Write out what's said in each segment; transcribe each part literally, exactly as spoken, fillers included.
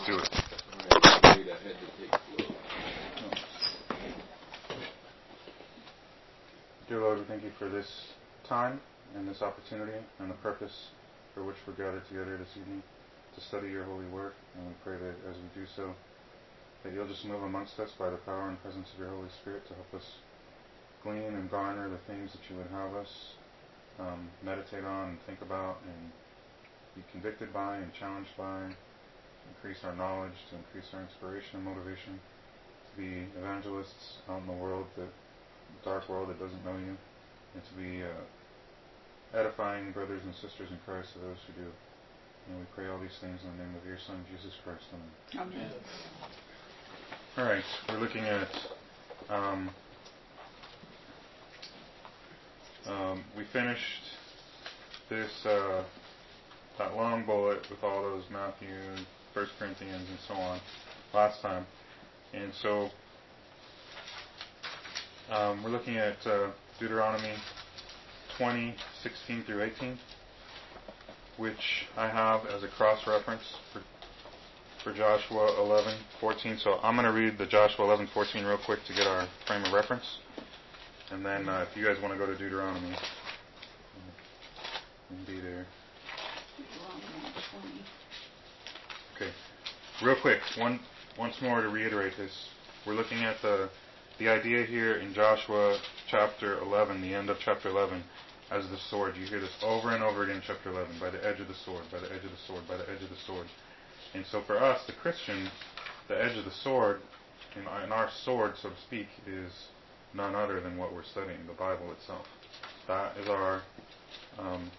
do it. Dear Lord, we thank you for this time and this opportunity and the purpose for which we're gathered together this evening to study your holy word. And we pray that as we do so, that you'll just move amongst us by the power and presence of your Holy Spirit to help us glean and garner the things that you would have us um, meditate on and think about and be convicted by and challenged by, increase our knowledge, to increase our inspiration and motivation, to be evangelists out in the world, the dark world that doesn't know you, and to be uh, edifying brothers and sisters in Christ to those who do. And we pray all these things in the name of your Son, Jesus Christ. Amen. Amen. All right, we're looking at, um, um, we finished this, uh, that long bullet with all those Matthew, First Corinthians, and so on last time. And so um, we're looking at uh, Deuteronomy twenty, sixteen through eighteen, which I have as a cross-reference for for Joshua eleven, fourteen. So I'm going to read the Joshua eleven, fourteen real quick to get our frame of reference. And then uh, if you guys want to go to Deuteronomy, you can be there. Deuteronomy twenty. Okay. Real quick, one once more to reiterate this. We're looking at the the idea here in Joshua chapter eleven, the end of chapter eleven, as the sword. You hear this over and over again in chapter eleven, by the edge of the sword, by the edge of the sword, by the edge of the sword. And so for us, the Christian, the edge of the sword, and our sword, so to speak, is none other than what we're studying, the Bible itself. That is our um,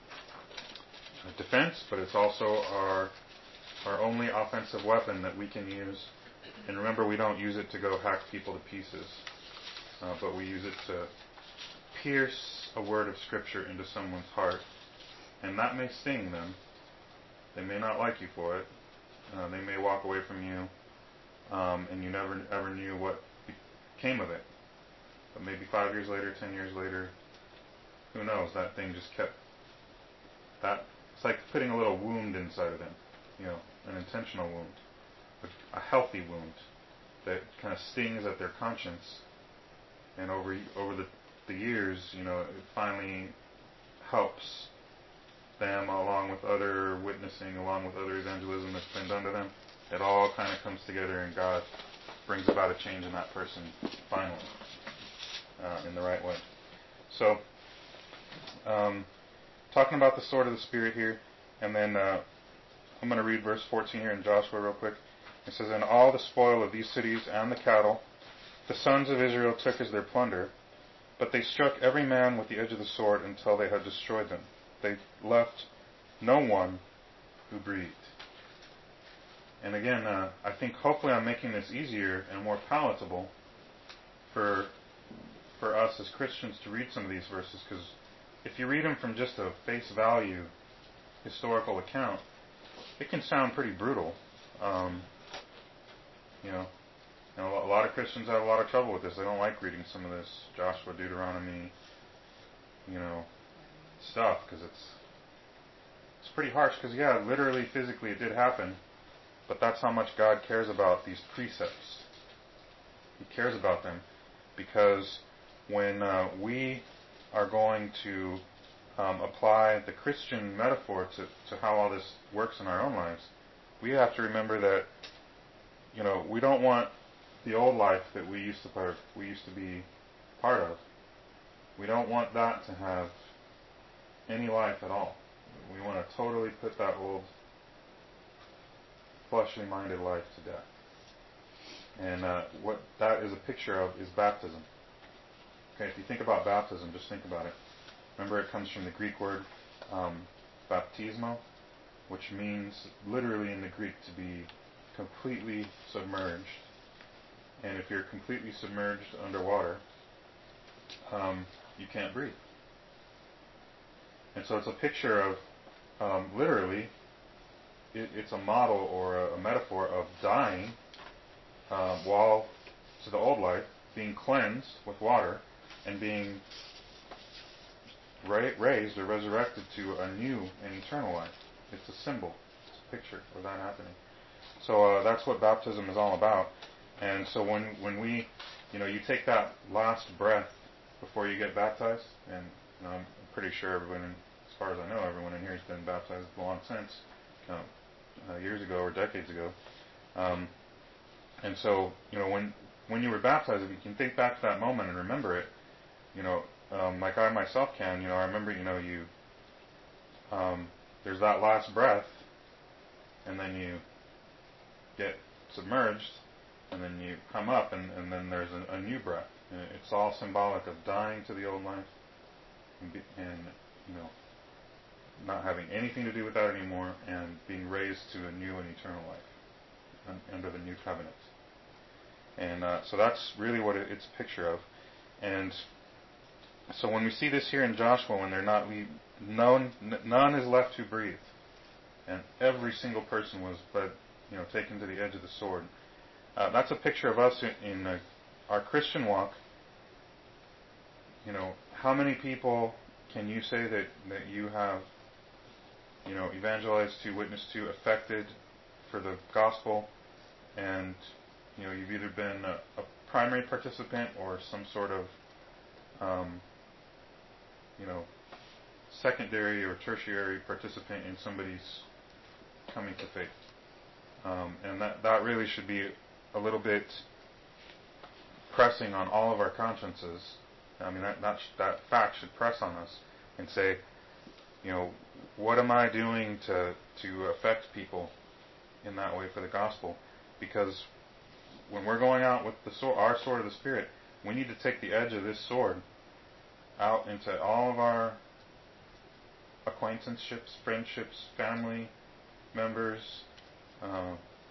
defense, but it's also our our only offensive weapon that we can use. And remember, we don't use it to go hack people to pieces, uh, but we use it to pierce a word of Scripture into someone's heart. And that may sting them. They may not like you for it. Uh, they may walk away from you, um, and you never ever knew what came of it. But maybe five years later, ten years later, who knows? That thing just kept. That it's like putting a little wound inside of them, you know, an intentional wound, a healthy wound that kind of stings at their conscience. And over over the the years, you know, it finally helps them, along with other witnessing, along with other evangelism that's been done to them. It all kind of comes together, and God brings about a change in that person finally, uh, in the right way. So, um, talking about the sword of the Spirit here, and then uh, I'm going to read verse fourteen here in Joshua real quick. It says, "And all the spoil of these cities and the cattle the sons of Israel took as their plunder, but they struck every man with the edge of the sword until they had destroyed them. They left no one who breathed." And again, uh, I think hopefully I'm making this easier and more palatable for for us as Christians to read some of these verses, because if you read them from just a face value historical account, it can sound pretty brutal. Um, you know, you know, a lot of Christians have a lot of trouble with this. They don't like reading some of this Joshua, Deuteronomy, you know, stuff, because it's it's pretty harsh. Because yeah, literally, physically, it did happen, but that's how much God cares about these precepts. He cares about them, because when uh, we are going to um, apply the Christian metaphor to, to how all this works in our own lives, we have to remember that, you know, we don't want the old life that we used to part, we used to be part of. We don't want that to have any life at all. We want to totally put that old fleshly minded life to death. And uh, what that is a picture of is baptism. Okay, if you think about baptism, just think about it. Remember, it comes from the Greek word um, baptismo, which means literally in the Greek to be completely submerged. And if you're completely submerged underwater, um, you can't breathe. And so it's a picture of, um, literally, it, it's a model or a, a metaphor of dying uh, while to the old life, being cleansed with water, and being ra- raised or resurrected to a new and eternal life. It's a symbol. It's a picture of that happening. So uh, that's what baptism is all about. And so when when we, you know, you take that last breath before you get baptized, and you know, I'm pretty sure everyone, as far as I know, everyone in here has been baptized long since, um, uh, years ago or decades ago. Um, and so, you know, when when you were baptized, if you can think back to that moment and remember it, you know, um, like I myself can, you know, I remember, you know, you, um, there's that last breath, and then you get submerged, and then you come up, and, and then there's a, a new breath. And it's all symbolic of dying to the old life, and, be, and you know, not having anything to do with that anymore, and being raised to a new and eternal life un, under the new covenant. And uh, so that's really what it, it's a picture of. And so when we see this here in Joshua, when they're not, we, none, none is left to breathe, and every single person was, but you know, taken to the edge of the sword. Uh, that's a picture of us in, in uh, our Christian walk. You know, how many people can you say that, that you have, you know, evangelized to, witnessed to, affected for the gospel, and you know, you've either been a, a primary participant or some sort of, um, you know, secondary or tertiary participant in somebody's coming to faith. Um, and that, that really should be a little bit pressing on all of our consciences. I mean, that, that, that fact should press on us and say, you know, what am I doing to, to affect people in that way for the gospel? Because when we're going out with the sword, our sword of the Spirit, we need to take the edge of this sword out into all of our acquaintanceships, friendships, family members, uh,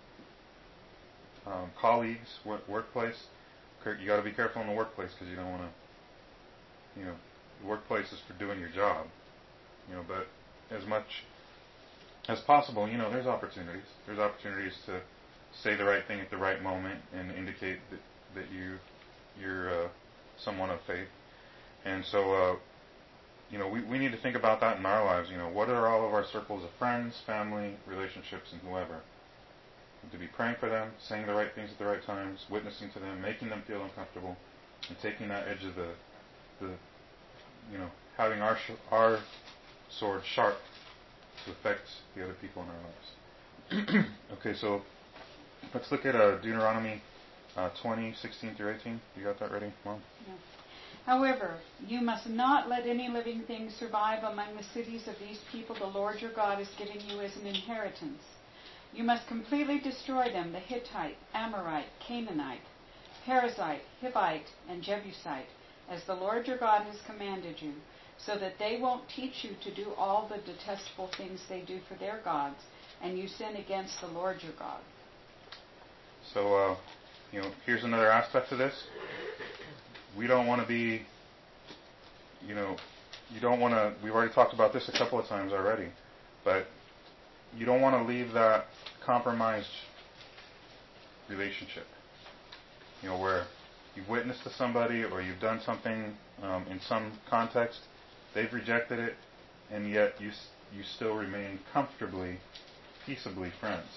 um, colleagues, work, workplace. You got to be careful in the workplace because you don't want to, you know, the workplace is for doing your job, you know. But as much as possible, you know, there's opportunities. There's opportunities to say the right thing at the right moment and indicate that that you you're uh, someone of faith. And so, uh, you know, we, we need to think about that in our lives. You know, what are all of our circles of friends, family, relationships, and whoever? And to be praying for them, saying the right things at the right times, witnessing to them, making them feel uncomfortable, and taking that edge of the, the you know, having our sh- our sword sharp to affect the other people in our lives. Okay, so let's look at uh, Deuteronomy uh, twenty, sixteen through eighteen. You got that ready, Mom? Yeah. However, you must not let any living thing survive among the cities of these people the Lord your God is giving you as an inheritance. You must completely destroy them, the Hittite, Amorite, Canaanite, Perizzite, Hivite, and Jebusite, as the Lord your God has commanded you, so that they won't teach you to do all the detestable things they do for their gods, and you sin against the Lord your God. So, uh, you know, here's another aspect to this. We don't want to be, you know, you don't want to, we've already talked about this a couple of times already, but you don't want to leave that compromised relationship, you know, where you've witnessed to somebody or you've done something um, in some context, they've rejected it, and yet you you still remain comfortably, peaceably friends.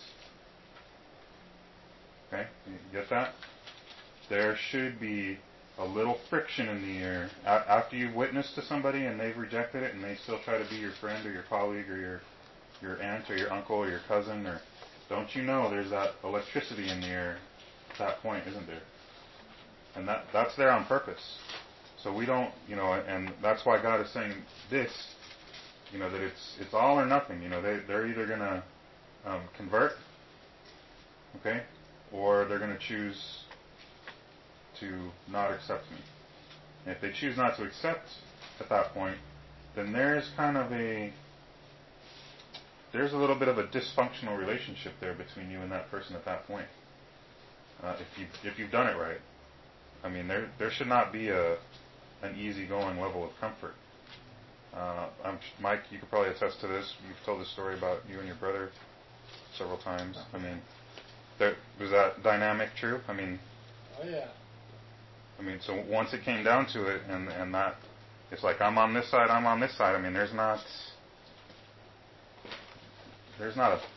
Okay, you get that? There should be a little friction in the air after you've witnessed to somebody and they've rejected it, and they still try to be your friend or your colleague or your your aunt or your uncle or your cousin. Or don't you know there's that electricity in the air at that point, isn't there? And that that's there on purpose. So we don't, you know, and that's why God is saying this, you know, that it's it's all or nothing. You know, they they're either gonna um, convert, okay, or they're gonna choose to not accept me. And if they choose not to accept at that point, then there's kind of a there's a little bit of a dysfunctional relationship there between you and that person at that point. Uh, if you if you've done it right, I mean, there there should not be a an easygoing level of comfort. Uh, I'm, Mike, you could probably attest to this. You've told the story about you and your brother several times. I mean, there, was that dynamic true? I mean, oh yeah. I mean, so once it came down to it, and and that, it's like I'm on this side, I'm on this side. I mean, there's not, there's not a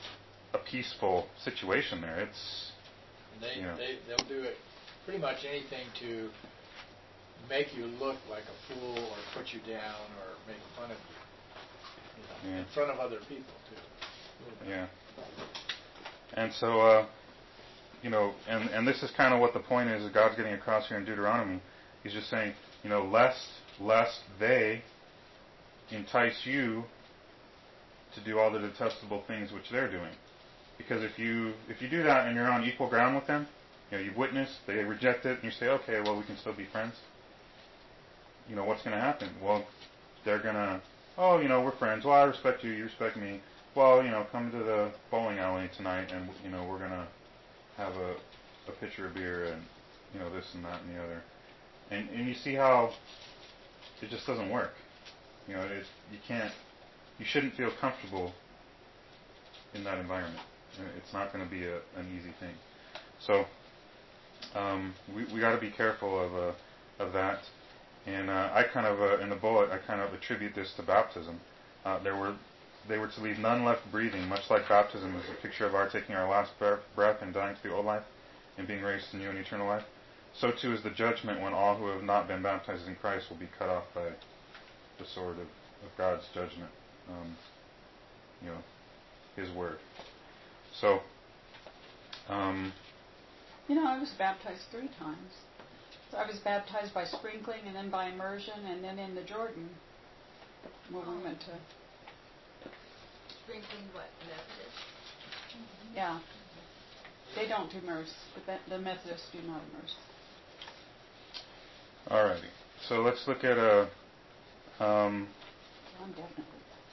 a peaceful situation there. It's And they, you know. they, they'll do it pretty much anything to make you look like a fool or put you down or make fun of you, you know, Yeah. in front of other people, too. Yeah. And so, uh, you know, and, and this is kind of what the point is that God's getting across here in Deuteronomy. He's just saying, you know, lest, lest they entice you to do all the detestable things which they're doing. Because if you if you do that and you're on equal ground with them, you know, you've witnessed, they reject it, and you say, okay, well, we can still be friends. You know, what's going to happen? Well, they're going to, oh, you know, we're friends. Well, I respect you, you respect me. Well, you know, come to the bowling alley tonight, and, you know, we're going to have a, a pitcher of beer and, you know, this and that and the other. And, and you see how it just doesn't work. You know, it, you can't, you shouldn't feel comfortable in that environment. It's not going to be a, an easy thing. So um, we we got to be careful of uh, of that. And uh, I kind of uh, in the bullet I kind of attribute this to baptism. Uh, there were they were to leave none left breathing, much like baptism is a picture of our taking our last breath and dying to the old life and being raised to new and eternal life. So too is the judgment when all who have not been baptized in Christ will be cut off by the sword of, of God's judgment. Um, you know, His word. So, um, You know, I was baptized three times. So I was baptized by sprinkling and then by immersion and then in the Jordan where we went to. Sprinkling what? Methodist? Yeah. They don't immerse. The, the Methodists do not immerse. Alrighty. So let's look at a. Um, I'm definitely.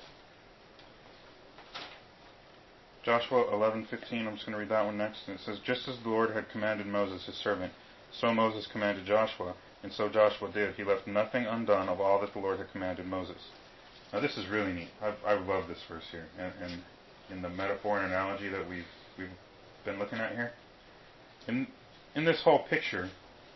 Joshua eleven fifteen. I'm just going to read that one next. And it says, "Just as the Lord had commanded Moses his servant, so Moses commanded Joshua, and so Joshua did. He left nothing undone of all that the Lord had commanded Moses." Now this is really neat. I I love this verse here, and, and in the metaphor and analogy that we've we've been looking at here. In in this whole picture,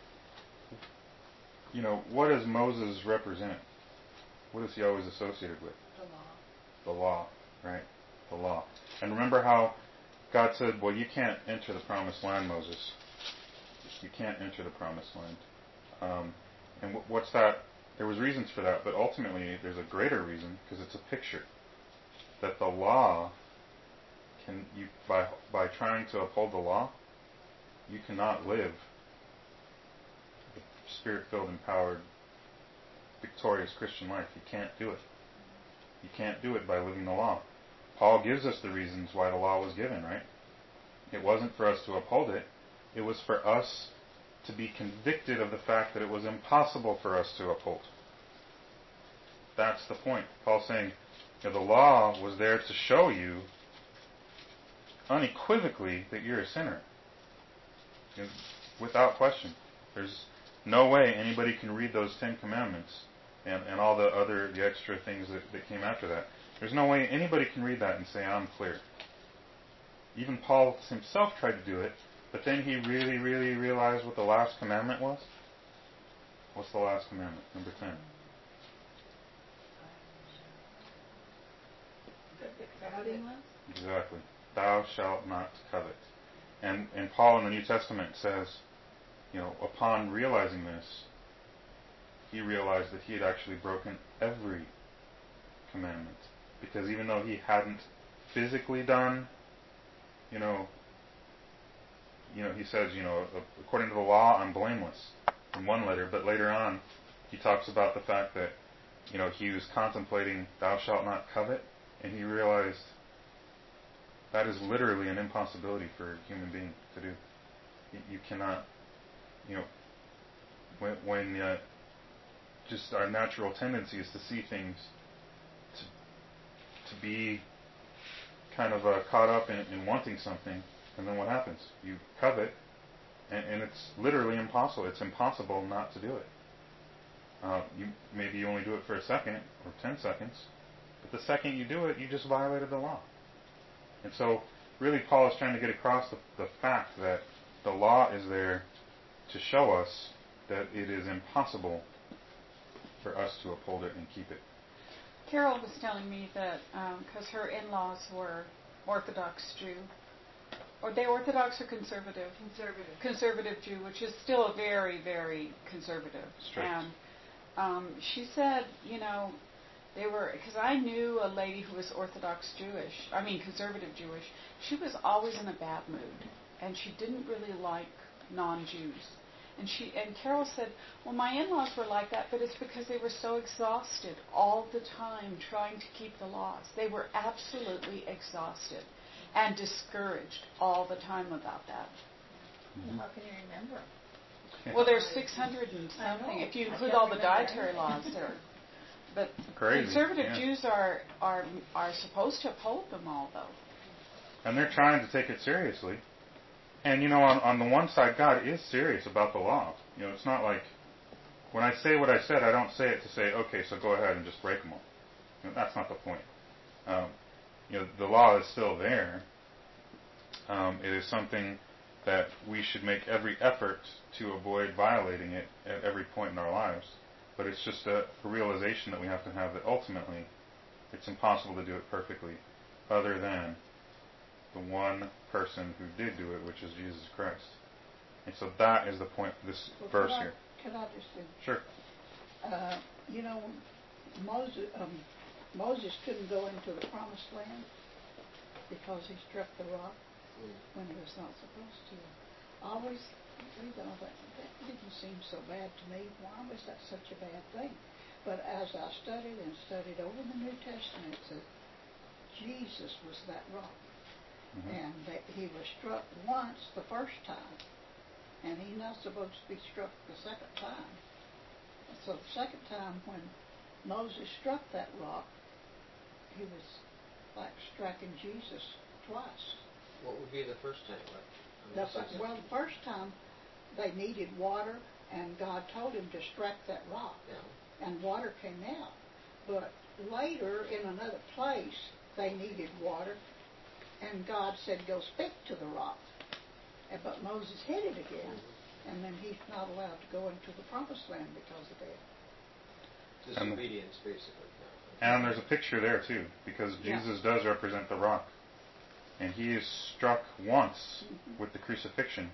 you know, what does Moses represent? What is he always associated with? The law. The law, right? The law. And remember how God said, well, you can't enter the promised land, Moses. You can't enter the promised land. Um, and w- what's that? There was reasons for that, but ultimately there's a greater reason, because it's a picture. That the law, can you by by trying to uphold the law, you cannot live the Spirit-filled, empowered, victorious Christian life. You can't do it. You can't do it by living the law. Paul gives us the reasons why the law was given, right? It wasn't for us to uphold it. It was for us to be convicted of the fact that it was impossible for us to uphold. That's the point. Paul's saying, you know, the law was there to show you unequivocally that you're a sinner. You know, without question. There's no way anybody can read those Ten Commandments and, and all the other, the extra things that, that came after that. There's no way anybody can read that and say, I'm clear. Even Paul himself tried to do it, but then he really, really realized what the last commandment was. What's the last commandment? Number ten. Exactly. Thou shalt not covet. And and Paul in the New Testament says, you know, upon realizing this, he realized that he had actually broken every commandment. Because even though he hadn't physically done, you know, you know, he says, you know, according to the law, I'm blameless in one letter, but later on, he talks about the fact that, you know, he was contemplating, thou shalt not covet, and he realized that is literally an impossibility for a human being to do. You cannot, you know, when, when uh, just our natural tendency is to see things, to, to be kind of uh, caught up in, in wanting something, and then what happens? You covet, and, and it's literally impossible. It's impossible not to do it. Uh, you maybe you only do it for a second or ten seconds, but the second you do it, you just violated the law. And so, really, Paul is trying to get across the, the fact that the law is there to show us that it is impossible for us to uphold it and keep it. Carol was telling me that because um, her in-laws were Orthodox Jew. Or they Orthodox or conservative? Conservative. Conservative Jew, which is still very, very conservative. Strict. And um, she said, you know, they were, because I knew a lady who was Orthodox Jewish, I mean conservative Jewish. She was always in a bad mood, and she didn't really like non-Jews. And she and Carol said, well, my in-laws were like that, but it's because they were so exhausted all the time trying to keep the laws. They were absolutely exhausted and discouraged all the time about that. Mm-hmm. How can you remember? Well, there's six hundred and something. If you include all the dietary laws there. But Crazy, conservative yeah. Jews are, are are supposed to uphold them all, though. And they're trying to take it seriously. And, you know, on, on the one side, God is serious about the law. You know, it's not like, when I say what I said, I don't say it to say, okay, so go ahead and just break them all. You know, that's not the point. Um, you know, the law is still there. Um, it is something that we should make every effort to avoid violating it at every point in our lives. But it's just a, a realization that we have to have that ultimately it's impossible to do it perfectly other than the one person who did do it, which is Jesus Christ. And so that is the point of this well, verse can I, here. Can I just say? Sure. Uh, you know, Moses, um, Moses couldn't go into the promised land because he struck the rock when he was not supposed to. I always read that, I thought, that didn't seem so bad to me. Why was that such a bad thing? But as I studied and studied over the New Testament, it said Jesus was that rock. Mm-hmm. And that he was struck once the first time, and he's not supposed to be struck the second time. So the second time when Moses struck that rock, he was like striking Jesus twice. What would be the first time? What? The, well, the first time they needed water, and God told him to strike that rock, yeah. and water came out. But later, in another place, they needed water, and God said, go speak to the rock. And, but Moses hit it again, mm-hmm. and then he's not allowed to go into the promised land because of that. Disobedience, basically. And there's a picture there, too, because yeah. Jesus does represent the rock. And he is struck once mm-hmm. with the crucifixion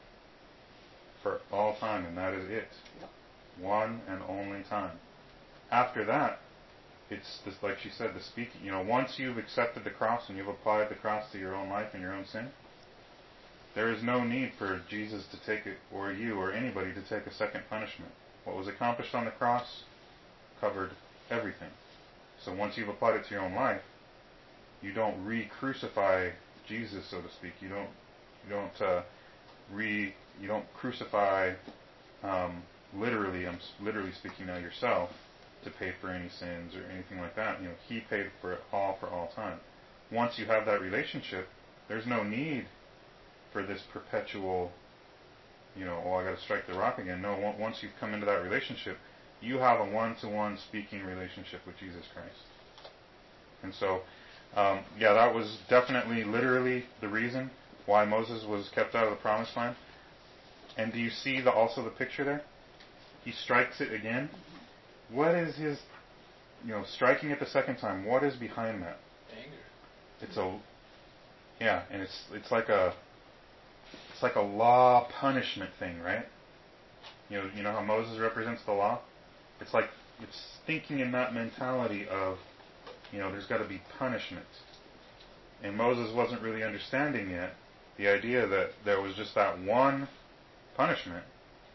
for all time, and that is it. Yep. One and only time. After that, it's this, like she said, the speaking. You know, once you've accepted the cross and you've applied the cross to your own life and your own sin, there is no need for Jesus to take it, or you, or anybody to take a second punishment. What was accomplished on the cross covered everything. So once you've applied it to your own life, you don't re-crucify Jesus, so to speak. You don't, you don't uh, re, you don't crucify. Um, literally, I'm literally speaking now yourself to pay for any sins or anything like that. You know, he paid for it all for all time. Once you have that relationship, there's no need for this perpetual, you know, oh, I got to strike the rock again. No, once you've come into that relationship, you have a one-to-one speaking relationship with Jesus Christ. And so, um, yeah, that was definitely, literally the reason why Moses was kept out of the promised land. And do you see the, also the picture there? He strikes it again. What is his, you know, striking it the second time? What is behind that? Anger. It's a, yeah, and it's it's like a, it's like a law punishment thing, right? You know, you know how Moses represents the law. It's like it's thinking in that mentality of, you know, there's got to be punishment. And Moses wasn't really understanding yet the idea that there was just that one punishment,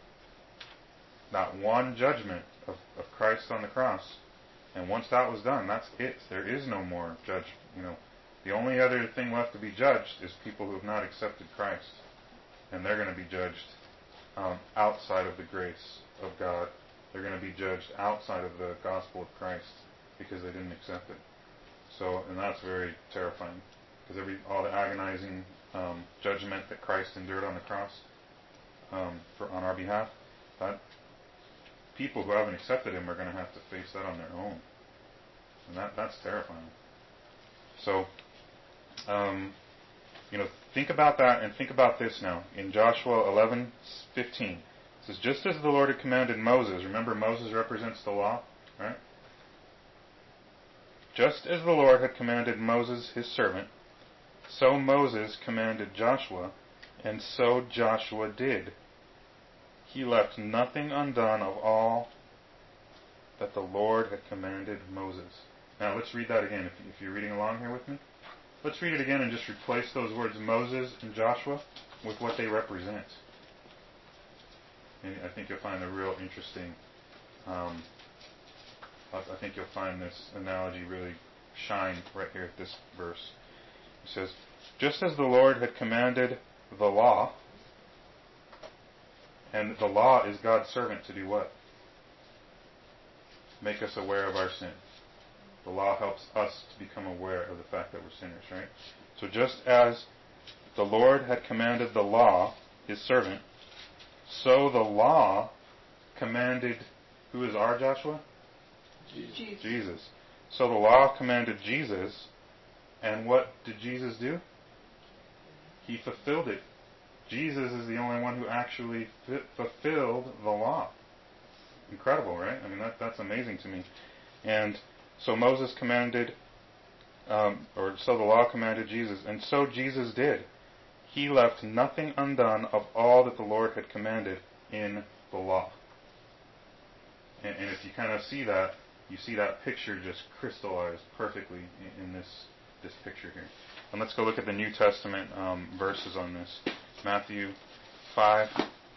that one judgment of, of Christ on the cross. And once that was done, that's it. There is no more judge. You know, the only other thing left to be judged is people who have not accepted Christ. And they're going to be judged um, outside of the grace of God. They're going to be judged outside of the gospel of Christ because they didn't accept it. So, and that's very terrifying, because every all the agonizing um, judgment that Christ endured on the cross um, for on our behalf, that people who haven't accepted Him are going to have to face that on their own, and that that's terrifying. So, um, you know, think about that, and think about this now in Joshua eleven fifteen. It says, just as the Lord had commanded Moses. Remember, Moses represents the law, right? Just as the Lord had commanded Moses, his servant, So Moses commanded Joshua, and so Joshua did. He left nothing undone of all that the Lord had commanded Moses. Now let's read that again, if, if you're reading along here with me. Let's read it again and just replace those words Moses and Joshua with what they represent. And I think you'll find a real interesting, um, I think you'll find this analogy really shine right here at this verse. It says, just as the Lord had commanded the law, and the law is God's servant to do what? Make us aware of our sin. The law helps us to become aware of the fact that we're sinners, right? So just as the Lord had commanded the law, his servant, so the law commanded, who is our Joshua? Jesus. Jesus. So the law commanded Jesus, and what did Jesus do? He fulfilled it. Jesus is the only one who actually fi- fulfilled the law. Incredible, right? I mean, that that's amazing to me. And so Moses commanded, um, or so the law commanded Jesus, and so Jesus did. He left nothing undone of all that the Lord had commanded in the law. And, and if you kind of see that, you see that picture just crystallized perfectly in, in this this picture here. And let's go look at the New Testament um, verses on this. Matthew five,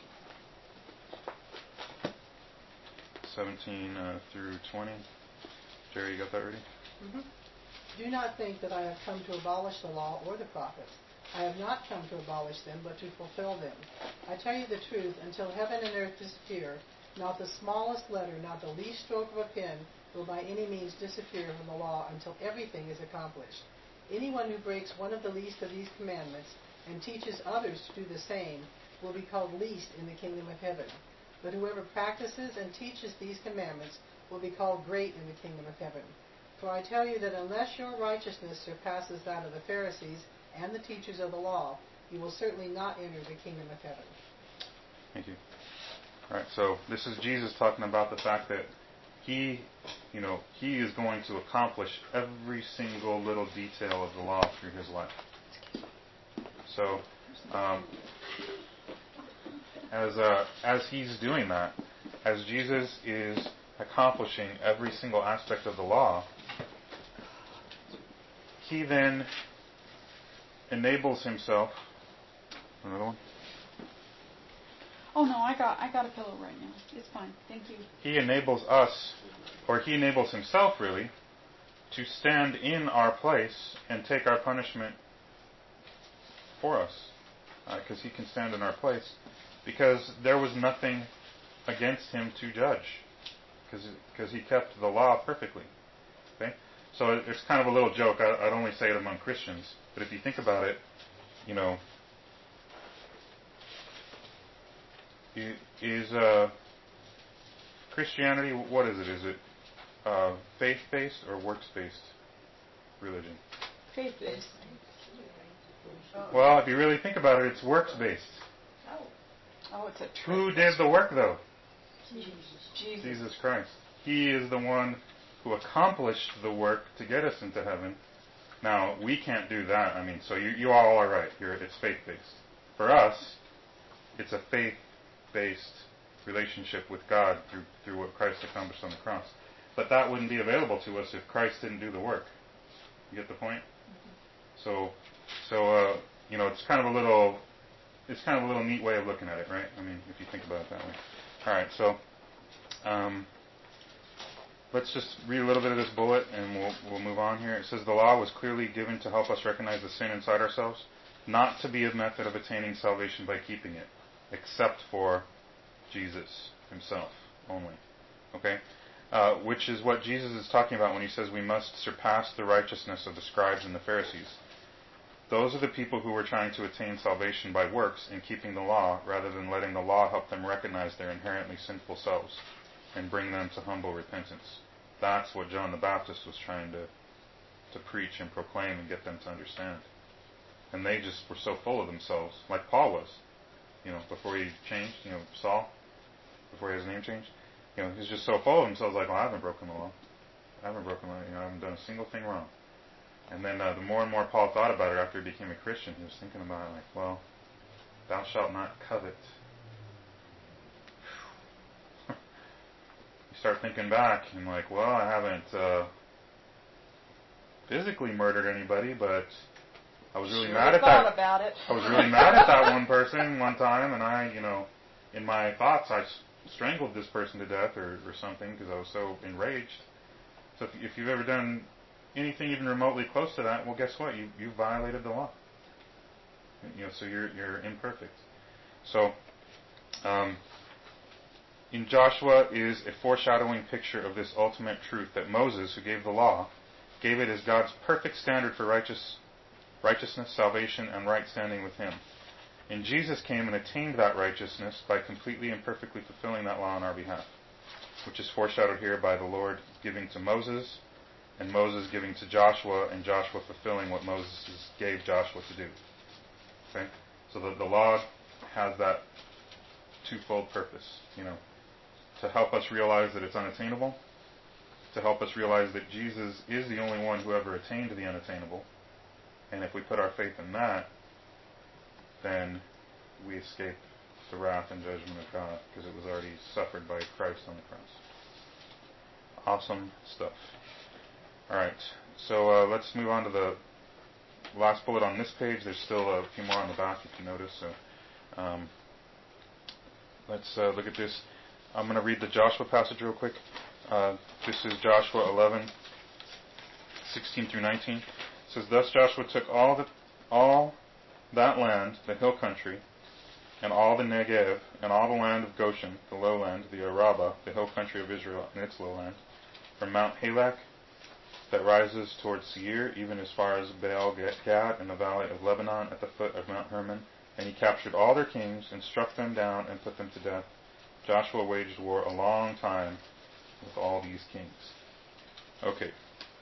seventeen uh, through twenty. Jerry, you got that ready? Mm-hmm. Do not think that I have come to abolish the law or the prophets. I have not come to abolish them, but to fulfill them. I tell you the truth, until heaven and earth disappear, not the smallest letter, not the least stroke of a pen, will by any means disappear from the law until everything is accomplished. Anyone who breaks one of the least of these commandments and teaches others to do the same will be called least in the kingdom of heaven. But whoever practices and teaches these commandments will be called great in the kingdom of heaven. For I tell you that unless your righteousness surpasses that of the Pharisees and the teachers of the law, you will certainly not enter the kingdom of heaven. Thank you. All right, so this is Jesus talking about the fact that he, you know, he is going to accomplish every single little detail of the law through his life. So, um, as uh, as he's doing that, as Jesus is accomplishing every single aspect of the law, he then enables himself. Another one? Oh no, I got I got a pillow right now. It's fine. Thank you. He enables us, or he enables himself really, to stand in our place and take our punishment for us. Because uh, he can stand in our place. Because there was nothing against him to judge. Because he kept the law perfectly. Okay? So it, it's kind of a little joke. I, I'd only say it among Christians. But if you think about it, you know, is uh, Christianity, what is it? Is it uh, faith-based or works-based religion? Faith-based. Well, if you really think about it, it's works-based. Oh. Oh, it's a trick. Who did the work, though? Jesus. Jesus. Jesus Christ. He is the one who accomplished the work to get us into heaven. Now, we can't do that. I mean, so you, you all are right. You're, it's faith-based. For us, it's a faith-based relationship with God through through what Christ accomplished on the cross. But that wouldn't be available to us if Christ didn't do the work. You get the point? So, so uh, you know, it's kind of a little, it's kind of a little neat way of looking at it, right? I mean, if you think about it that way. All right, so um, let's just read a little bit of this bullet, and we'll we'll move on here. It says the law was clearly given to help us recognize the sin inside ourselves, not to be a method of attaining salvation by keeping it, except for Jesus himself only. Okay? Uh, which is what Jesus is talking about when he says we must surpass the righteousness of the scribes and the Pharisees. Those are the people who were trying to attain salvation by works and keeping the law, rather than letting the law help them recognize their inherently sinful selves and bring them to humble repentance. That's what John the Baptist was trying to to preach and proclaim and get them to understand. And they just were so full of themselves, like Paul was, you know, before he changed, you know, Saul, before he had his name changed. You know, he's just so full of himself, like, well, I haven't broken the law. I haven't broken the law. You know, I haven't done a single thing wrong. And then uh, the more and more Paul thought about it after he became a Christian, he was thinking about it like, well, thou shalt not covet. You start thinking back and like, well, I haven't uh, physically murdered anybody, but I was really Sure mad at thought that. about it. I was really mad at that one person one time, and I, you know, in my thoughts, I strangled this person to death or, or something because I was so enraged. So if, if you've ever done anything even remotely close to that, well, guess what? You you violated the law. You know, so you're you're imperfect. So, um, in Joshua is a foreshadowing picture of this ultimate truth that Moses, who gave the law, gave it as God's perfect standard for righteous righteousness, salvation, and right standing with Him. And Jesus came and attained that righteousness by completely and perfectly fulfilling that law on our behalf, which is foreshadowed here by the Lord giving to Moses, and Moses giving to Joshua, and Joshua fulfilling what Moses gave Joshua to do. Okay? So the, the law has that twofold purpose, you know, to help us realize that it's unattainable, to help us realize that Jesus is the only one who ever attained the unattainable, and if we put our faith in that, then we escape the wrath and judgment of God, because it was already suffered by Christ on the cross. Awesome stuff. Alright, so uh, let's move on to the last bullet on this page. There's still a few more on the back, if you notice. So um, let's uh, look at this. I'm going to read the Joshua passage real quick. Uh, this is Joshua eleven, sixteen through nineteen. It says, "Thus Joshua took all the all that land, the hill country, and all the Negev, and all the land of Goshen, the lowland, the Arabah, the hill country of Israel, and its lowland, from Mount Halak, that rises towards Seir, even as far as Baal Gad, in the valley of Lebanon, at the foot of Mount Hermon. And he captured all their kings, and struck them down, and put them to death. Joshua waged war a long time with all these kings." Okay.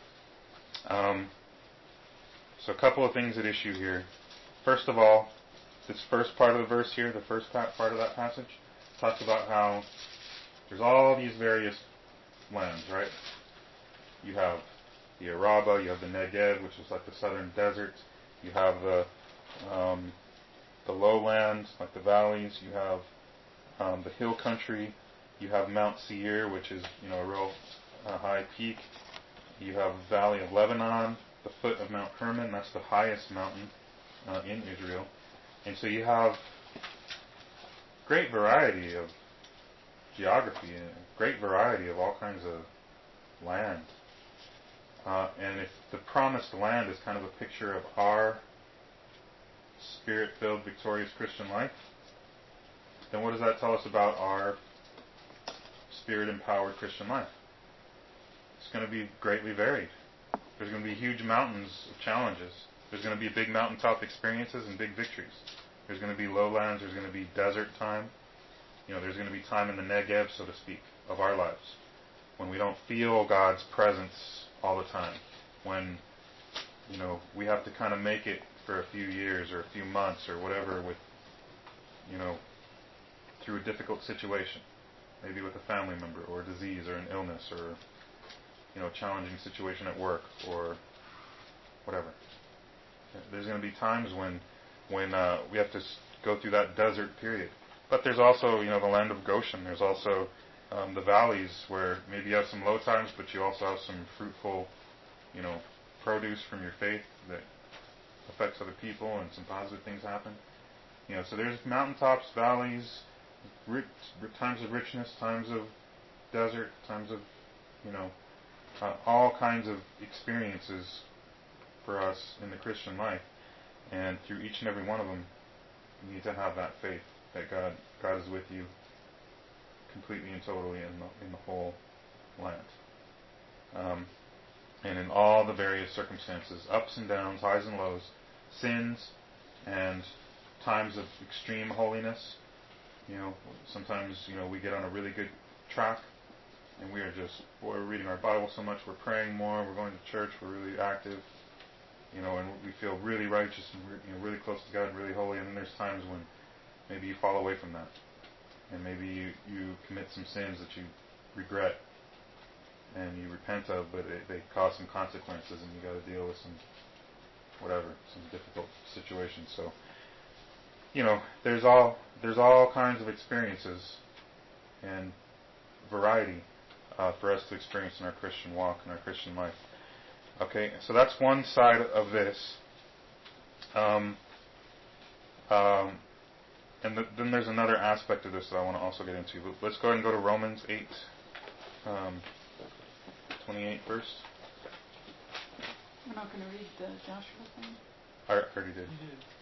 Um, so a couple of things at issue here. First of all, this first part of the verse here, the first part of that passage, talks about how there's all these various lands, right? You have the Arabah, you have the Negev, which is like the southern desert. You have the um, the lowlands, like the valleys. You have um, the hill country. You have Mount Seir, which is, you know, a real uh, high peak. You have the valley of Lebanon, the foot of Mount Hermon. That's the highest mountain uh, in Israel. And so you have great variety of geography and great variety of all kinds of land. Uh, and if the promised land is kind of a picture of our spirit-filled, victorious Christian life, then what does that tell us about our spirit-empowered Christian life? It's going to be greatly varied. There's going to be huge mountains of challenges. There's going to be big mountaintop experiences and big victories. There's going to be lowlands. There's going to be desert time. You know, there's going to be time in the Negev, so to speak, of our lives, when we don't feel God's presence all the time, when, you know, we have to kind of make it for a few years or a few months or whatever with, you know, through a difficult situation, maybe with a family member or a disease or an illness or, you know, a challenging situation at work or whatever. There's going to be times when when uh, we have to go through that desert period. But there's also, you know, the land of Goshen. There's also um, the valleys where maybe you have some low times, but you also have some fruitful, you know, produce from your faith that affects other people and some positive things happen. You know, so there's mountaintops, valleys, rich, times of richness, times of desert, times of, you know, uh, all kinds of experiences for us in the Christian life. And through each and every one of them, you need to have that faith that God God is with you completely and totally in the, in the whole land. Um, and in all the various circumstances, ups and downs, highs and lows, sins, and times of extreme holiness. You know, sometimes, you know, we get on a really good track, and we are just, boy, we're reading our Bible so much, we're praying more, we're going to church, we're really active, you know, and we feel really righteous and, you know, really close to God and really holy. And then there's times when maybe you fall away from that, and maybe you, you commit some sins that you regret and you repent of, but it, they cause some consequences, and you got to deal with some whatever, some difficult situations. So, you know, there's all there's all kinds of experiences and variety uh, for us to experience in our Christian walk, in our Christian life. Okay, so that's one side of this. Um, um, and th- then there's another aspect of this that I want to also get into. But let's go ahead and go to Romans eight, um, twenty-eight first. We're not going to read the Joshua thing? I already did.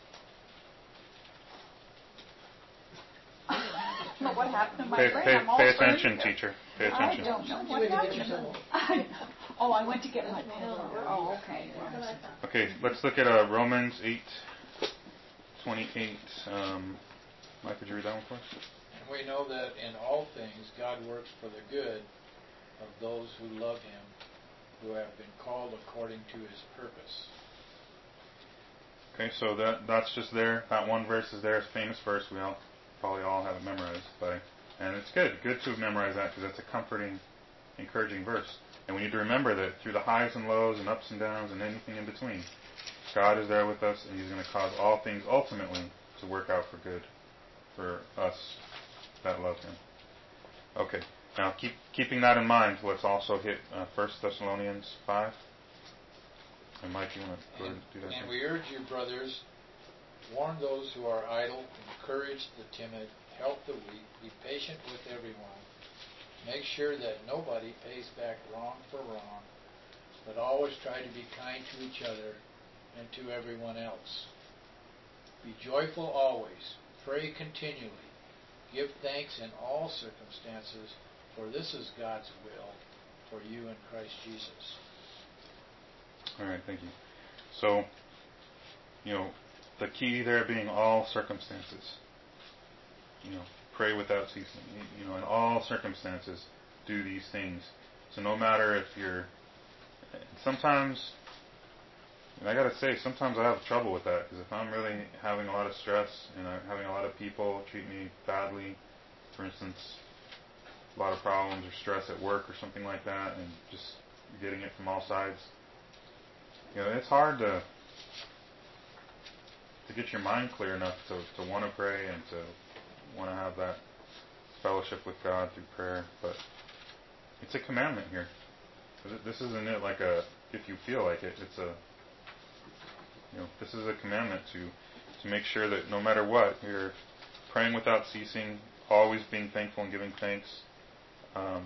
Well, what happened to my Pay, brain? pay, I'm all pay starting attention, to- teacher. Pay I attention. don't know You what went to get happened. your pillow. I, oh, I went to get my pillow. Oh, okay. Okay, let's look at uh, Romans eight, twenty-eight. Um, Mike, would you read that one for us? And we know that in all things God works for the good of those who love Him, who have been called according to His purpose. Okay, so that that's just there. That one verse is there. It's a famous verse. We all probably all have it memorized, by, and it's good. Good to memorize that because it's a comforting, encouraging verse. And we need to remember that through the highs and lows and ups and downs and anything in between, God is there with us, and He's going to cause all things ultimately to work out for good for us that love Him. Okay, now keep keeping that in mind. Let's also hit uh, First Thessalonians five. And Mike, you want to go ahead and do that? And we urge you, brothers, warn those who are idle, encourage the timid, help the weak, be patient with everyone. Make sure that nobody pays back wrong for wrong, but always try to be kind to each other and to everyone else. Be joyful always, pray continually, give thanks in all circumstances, for this is God's will for you in Christ Jesus. All right, thank you. So, you know, the key there being all circumstances. You know, pray without ceasing. You know, in all circumstances, do these things. So no matter if you're, sometimes, and I got to say, sometimes I have trouble with that, because if I'm really having a lot of stress and I'm having a lot of people treat me badly, for instance, a lot of problems or stress at work or something like that, and just getting it from all sides, you know, it's hard to to get your mind clear enough to, to want to pray and to want to have that fellowship with God through prayer. But it's a commandment here. This isn't it like a, if you feel like it, it's a, you know, this is a commandment to, to make sure that no matter what, you're praying without ceasing, always being thankful and giving thanks, um,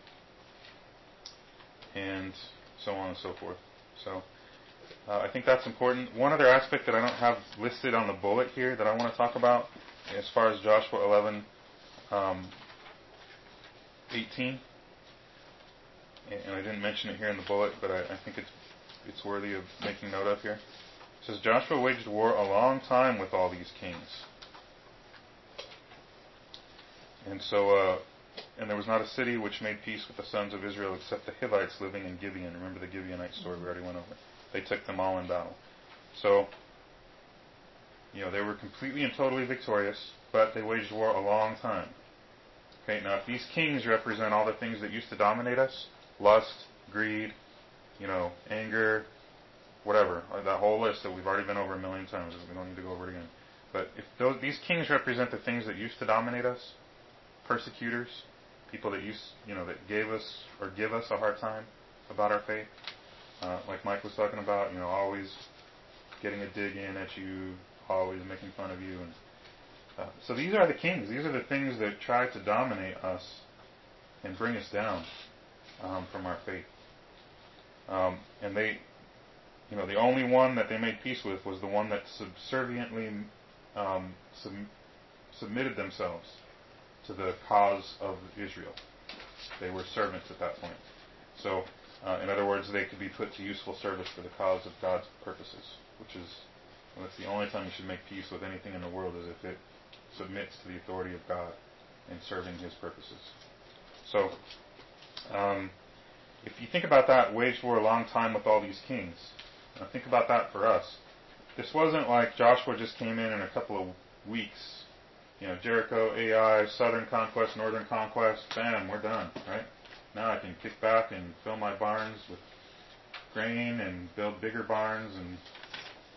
and so on and so forth. So, Uh, I think that's important. One other aspect that I don't have listed on the bullet here that I want to talk about as far as Joshua eleven, um, eighteen, and I didn't mention it here in the bullet, but I, I think it's it's worthy of making note of here. It says, Joshua waged war a long time with all these kings. And so, uh, and there was not a city which made peace with the sons of Israel except the Hivites living in Gibeon. Remember the Gibeonite story we already went over. They took them all in battle. So, you know, they were completely and totally victorious, but they waged war a long time. Okay, now if these kings represent all the things that used to dominate us, lust, greed, you know, anger, whatever, that whole list that we've already been over a million times, we don't need to go over it again. But if those, these kings represent the things that used to dominate us, persecutors, people that used, you know, that gave us or give us a hard time about our faith, Uh, like Mike was talking about, you know, always getting a dig in at you, always making fun of you. And uh, so these are the kings. These are the things that try to dominate us and bring us down um, from our faith. Um, and they, you know, the only one that they made peace with was the one that subserviently um, sub- submitted themselves to the cause of Israel. They were servants at that point. So, Uh, in other words, they could be put to useful service for the cause of God's purposes, which is, well, that's the only time you should make peace with anything in the world, is if it submits to the authority of God in serving His purposes. So, um, if you think about that, waged war a long time with all these kings. Now think about that for us. This wasn't like Joshua just came in in a couple of weeks. You know, Jericho, Ai, southern conquest, northern conquest, bam, we're done, right? Now I can kick back and fill my barns with grain and build bigger barns and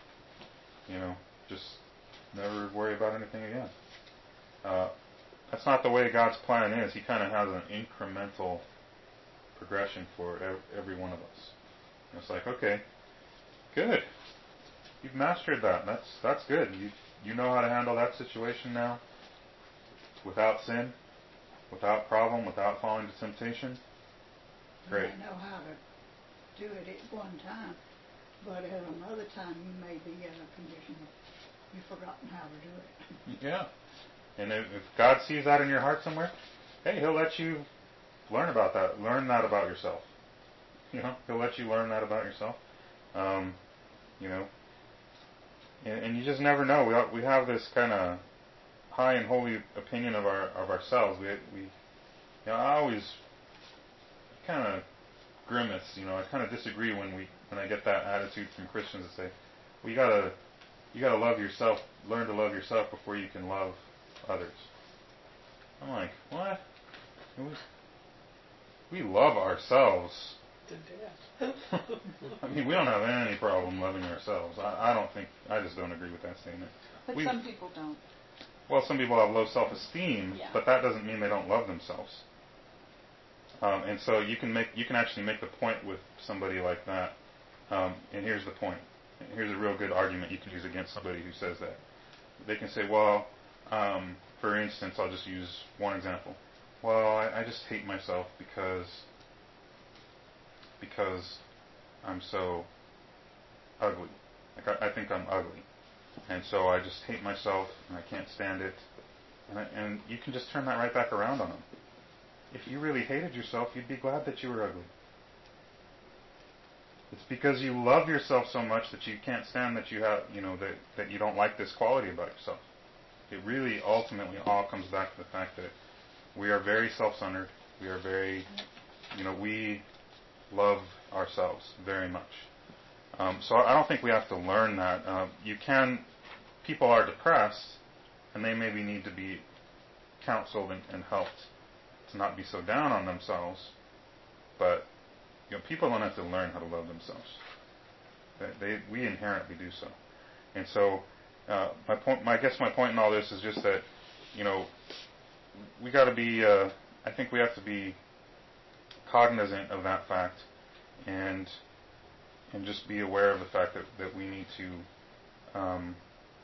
you know, just never worry about anything again. Uh, that's not the way God's plan is. He kind of has an incremental progression for every one of us. And it's like, okay, good. You've mastered that. That's that's good. You you know how to handle that situation now without sin, without problem, without falling to temptation. Great. You may know how to do it at one time, but at another time you may be in a condition that you've forgotten how to do it. Yeah. And if, if God sees that in your heart somewhere, hey, He'll let you learn about that. Learn that about yourself. You know, He'll let you learn that about yourself. Um, you know, and, and you just never know. We we have this kind of high and holy opinion of our of ourselves. We we, you know, I always kind of grimace. You know, I kind of disagree when we when I get that attitude from Christians that say, "Well, you gotta you gotta love yourself. Learn to love yourself before you can love others." I'm like, what? We love ourselves. I mean, we don't have any problem loving ourselves. I, I don't think, I just don't agree with that statement. But we, some people don't. Well, some people have low self-esteem, Yeah. but that doesn't mean they don't love themselves. Um, and so you can make, you can actually make the point with somebody like that. Um, and here's the point. Here's a real good argument you can use against somebody who says that. They can say, well, um, for instance, I'll just use one example. Well, I, I just hate myself because because I'm so ugly. Like I, I think I'm ugly, and so I just hate myself and I can't stand it. And, I, and you can just turn that right back around on them. If you really hated yourself, you'd be glad that you were ugly. It's because you love yourself so much that you can't stand that you have, you know, that that you don't like this quality about yourself. It really ultimately all comes back to the fact that we are very self-centered. We are very, you know, we love ourselves very much. Um, so I don't think we have to learn that. Uh, you can, people are depressed, and they maybe need to be counseled and, and helped to not be so down on themselves. But, you know, people don't have to learn how to love themselves. They, they we inherently do so. And so, uh, my point, my, I guess my point in all this is just that, you know, we got to be. Uh, I think we have to be cognizant of that fact, and and just be aware of the fact that, that we need to um,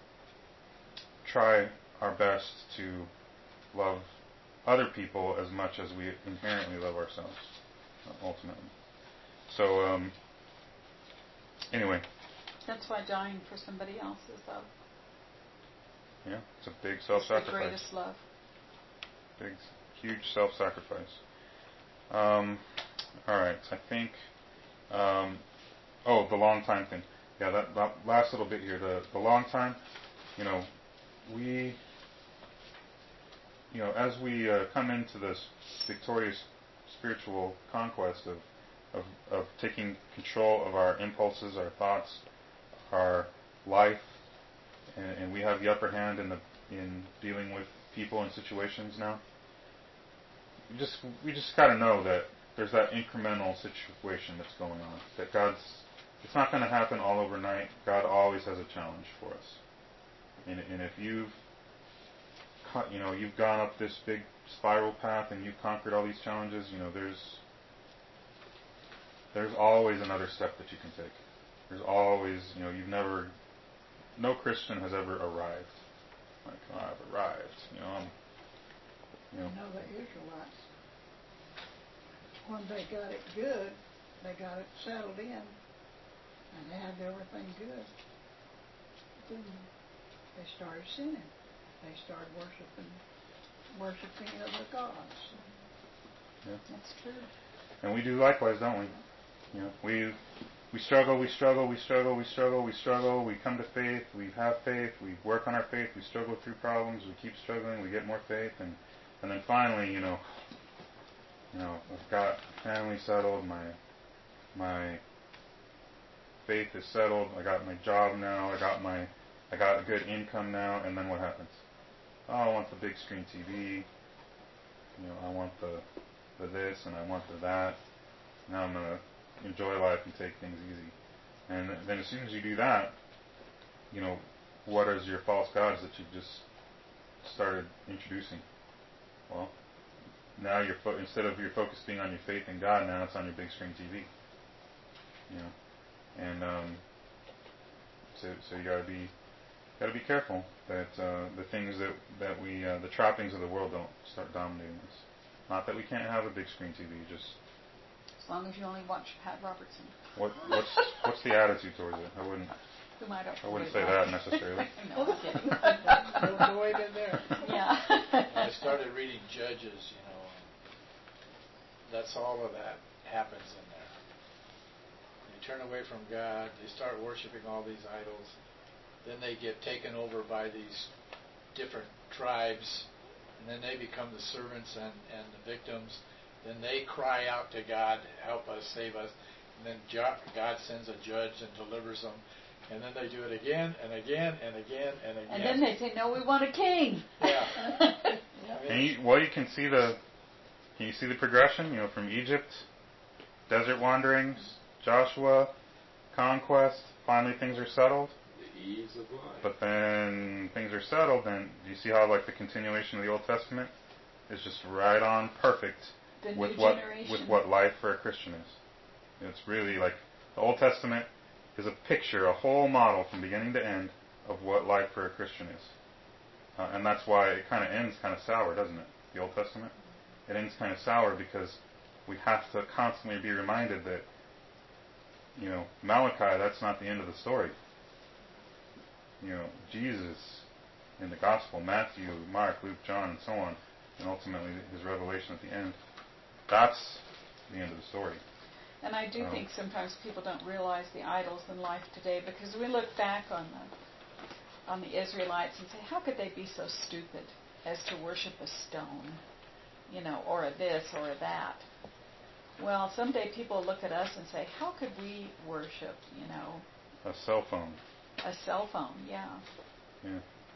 try our best to love other people as much as we inherently love ourselves, uh, ultimately. So, um, anyway. That's why dying for somebody else is love. Yeah, it's a big It's self-sacrifice. the greatest love. Big, huge self-sacrifice. Um, all right, I think. Um, oh, the long time thing. Yeah, that, that last little bit here. The the long time. You know, we. You know, as we uh, come into this victorious spiritual conquest of, of of taking control of our impulses, our thoughts, our life, and, and we have the upper hand in the in dealing with people and situations now. We just we just got to know that there's that incremental situation that's going on. That God's it's not going to happen all overnight. God always has a challenge for us. And, and if you've you know you've gone up this big spiral path and you've conquered all these challenges, you know there's there's always another step that you can take. There's always you know you've never no Christian has ever arrived. Like, oh, I've arrived. You know, I'm, you know. You know, the Israelites, when they got it good, they got it settled in, and they had everything good. Then they started sinning. They started worshiping, worshiping other gods. Yeah. That's true. And we do likewise, don't we? You know, we we struggle, we struggle, we struggle, we struggle, we struggle. We come to faith, we have faith, we work on our faith, we struggle through problems, we keep struggling, we get more faith, and and then finally, you know, you know, I've got family settled, my my faith is settled, I got my job now, I got my I got a good income now, and then what happens? Oh, I want the big screen T V. You know, I want the the this and I want the that. Now I'm gonna enjoy life and take things easy. And then as soon as you do that, you know, what is your false gods that you just started introducing? Well, now you're fo- instead of your focus being on your faith in God, now it's on your big screen T V. You know, and um, so so you gotta be gotta be careful that uh, the things that that we uh, the trappings of the world don't start dominating us. Not that we can't have a big screen T V, just As long as you only watch Pat Robertson. what what's what's the attitude towards it? I wouldn't Whom I don't I wouldn't really say that like. necessarily. No, I'm kidding. Go go right in there. Yeah. I started reading Judges, you know, and that's all of that happens in there. They turn away from God, they start worshiping all these idols, then they get taken over by these different tribes, and then they become the servants and, and the victims. Then they cry out to God, help us, save us, and then God sends a judge and delivers them. And then they do it again and again and again and again. And then they say, no, we want a king. Yeah. And you, well, you can see the can you see the progression? You know, from Egypt, desert wanderings, Joshua, conquest. Finally, things are settled. The ease of life. But then things are settled, and do you see how like the continuation of the Old Testament is just right on perfect The with new what generation. with what life for a Christian is. It's really like the Old Testament is a picture, a whole model from beginning to end of what life for a Christian is. Uh, and that's why it kind of ends kind of sour, doesn't it? The Old Testament? It ends kind of sour because we have to constantly be reminded that, you know, Malachi, that's not the end of the story. You know, Jesus in the Gospel, Matthew, Mark, Luke, John, and so on, and ultimately his revelation at the end, that's the end of the story. And I do Um, think sometimes people don't realize the idols in life today, because we look back on the on the Israelites and say, how could they be so stupid as to worship a stone, you know, or a this or a that? Well, someday people look at us and say, how could we worship, you know, A cell phone. a cell phone? Yeah. Yeah.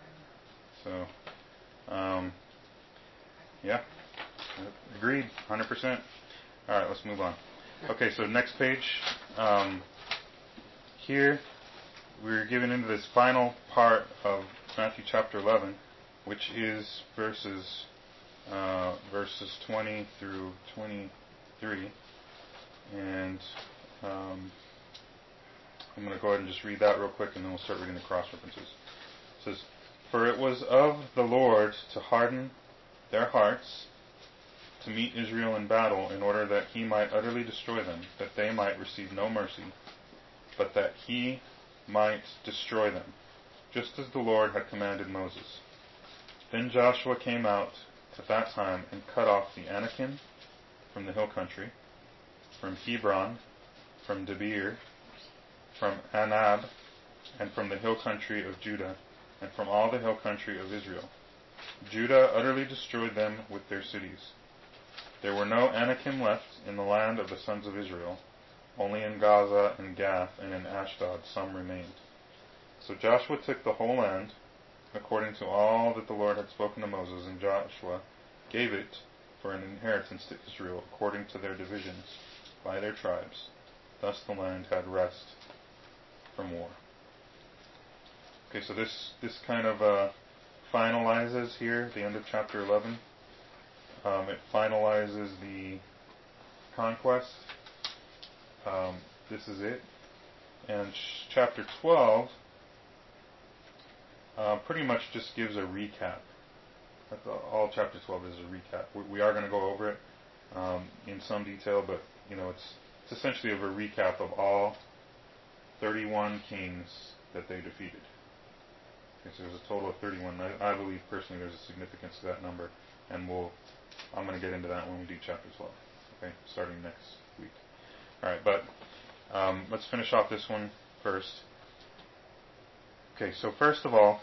So, um, yeah. Agreed, one hundred percent. All right, let's move on. Okay, so next page. Um, here, we're given into this final part of Matthew chapter eleven, which is verses uh, verses twenty through twenty-three. And um, I'm going to go ahead and just read that real quick, and then we'll start reading the cross references. It says, "For it was of the Lord to harden their hearts, to meet Israel in battle, in order that he might utterly destroy them, that they might receive no mercy, but that he might destroy them, just as the Lord had commanded Moses. Then Joshua came out at that time and cut off the Anakim from the hill country, from Hebron, from Debir, from Anab, and from the hill country of Judah, and from all the hill country of Israel. Judah utterly destroyed them with their cities. There were no Anakim left in the land of the sons of Israel. Only in Gaza and Gath and in Ashdod some remained. So Joshua took the whole land, according to all that the Lord had spoken to Moses, and Joshua gave it for an inheritance to Israel, according to their divisions, by their tribes. Thus the land had rest from war." Okay, so this, this kind of uh, finalizes here, the end of chapter eleven. Um, it finalizes the conquest. Um, this is it. And ch- chapter twelve uh, pretty much just gives a recap. That's all, all chapter twelve is a recap. We, we are going to go over it um, in some detail, but you know, it's, it's essentially a recap of all thirty-one kings that they defeated. Okay, so there's a total of thirty-one. I, I believe personally there's a significance to that number, and we'll I'm going to get into that when we do chapter twelve. Okay, starting next week. All right, but um, let's finish off this one first. Okay, so first of all,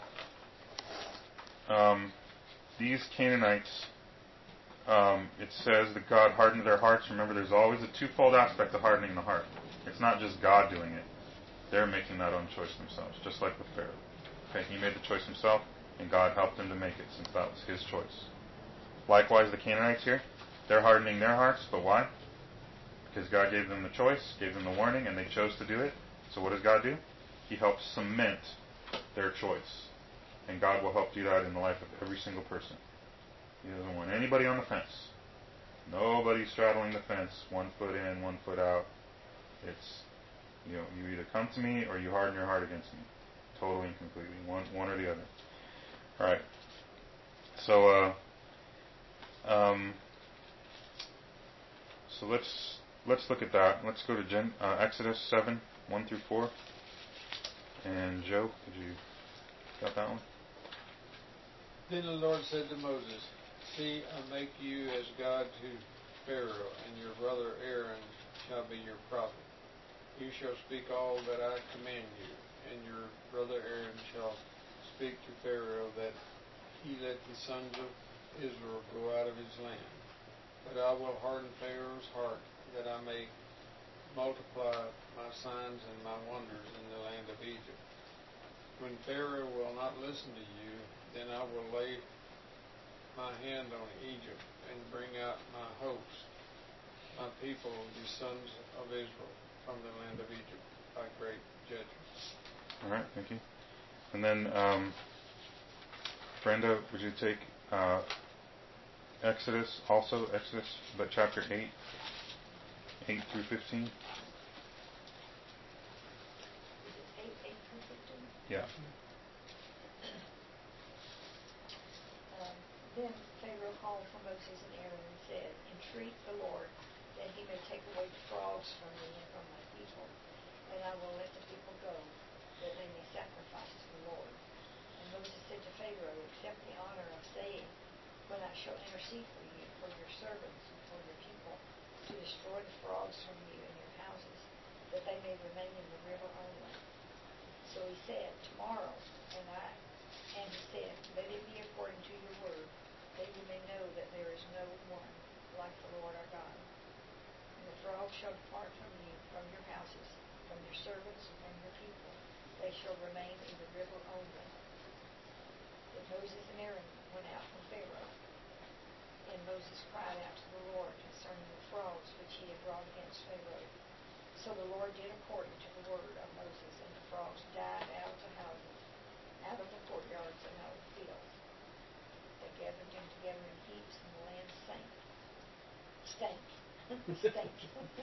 um, these Canaanites, um, it says that God hardened their hearts. Remember, there's always a twofold aspect to hardening the heart. It's not just God doing it. They're making that own choice themselves, just like with Pharaoh. Okay, he made the choice himself, and God helped him to make it, since that was his choice. Likewise, the Canaanites here, they're hardening their hearts, but why? Because God gave them the choice, gave them the warning, and they chose to do it. So what does God do? He helps cement their choice. And God will help do that in the life of every single person. He doesn't want anybody on the fence. Nobody straddling the fence, one foot in, one foot out. It's, you know, you either come to me or you harden your heart against me. Totally and completely. One one or the other. Alright. So, uh, um, so let's let's look at that. Let's go to Gen, uh, Exodus seven, one through four. And Joe, did you got that one? Then the Lord said to Moses, See, I make you as God to Pharaoh, and your brother Aaron shall be your prophet. You shall speak all that I command you, and your brother Aaron shall speak to Pharaoh that he let the sons of Israel go out of his land. But I will harden Pharaoh's heart, that I may multiply my signs and my wonders in the land of Egypt. When Pharaoh will not listen to you, then I will lay my hand on Egypt and bring out my host, my people, the sons of Israel, from the land of Egypt by great judgments. All right, thank you. And then, um, Brenda, would you take uh, Exodus also, Exodus, but chapter eight, eight through fifteen? eight, eight through fifteen? Yeah. Um, then Pharaoh called for Moses and Aaron and said, Entreat the Lord, that he may take away the frogs from me and from my people, and I will let the people go, that they may sacrifice to the Lord. And Moses said to Pharaoh, Accept the honor of saying, When I shall intercede for you, for your servants, and for your people, to destroy the frogs from you and your houses, that they may remain in the river only. So he said, Tomorrow, and I, and he said, Let it be according to your word, that you may know that there is no one like the Lord our God. And the frogs shall depart from you, from your houses, from your servants, and from your people. They shall remain in the river only. Then Moses and Aaron went out from Pharaoh. And Moses cried out to the Lord concerning the frogs which he had brought against Pharaoh. So the Lord did according to the word of Moses, and the frogs died out of the houses, out of the courtyards, and out of the fields. They gathered them together in heaps, and the land sank. Stank. Stank.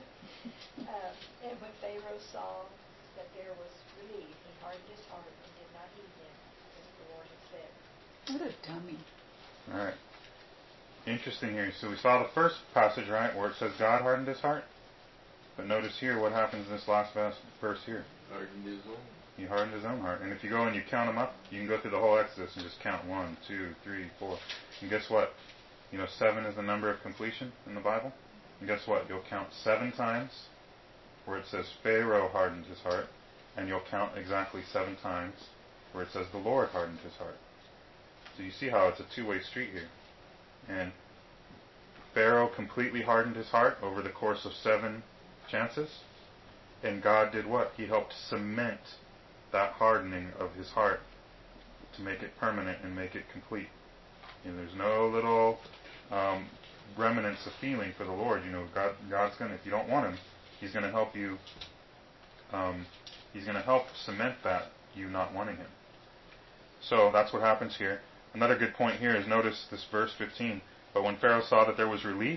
uh, and when Pharaoh saw that there was relief, he hardened his heart and did not heed them, as the Lord had said. What a dummy. All right. Interesting here. So we saw the first passage, right, where it says God hardened his heart. But notice here what happens in this last verse here. Hardened his own. He hardened his own heart. And if you go and you count them up, you can go through the whole Exodus and just count one, two, three, four. And guess what? You know, seven is the number of completion in the Bible. And guess what? You'll count seven times where it says Pharaoh hardened his heart. And you'll count exactly seven times where it says the Lord hardened his heart. So you see how it's a two-way street here. And Pharaoh completely hardened his heart over the course of seven chances. And God did what? He helped cement that hardening of his heart to make it permanent and make it complete. You know, there's no little um, remnants of feeling for the Lord. You know, God, God's going to, if you don't want him, he's going to help you, um, he's going to help cement that, you not wanting him. So that's what happens here. Another good point here is notice this verse fifteen. But when Pharaoh saw that there was relief,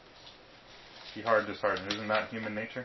he hardened his heart. And isn't that human nature?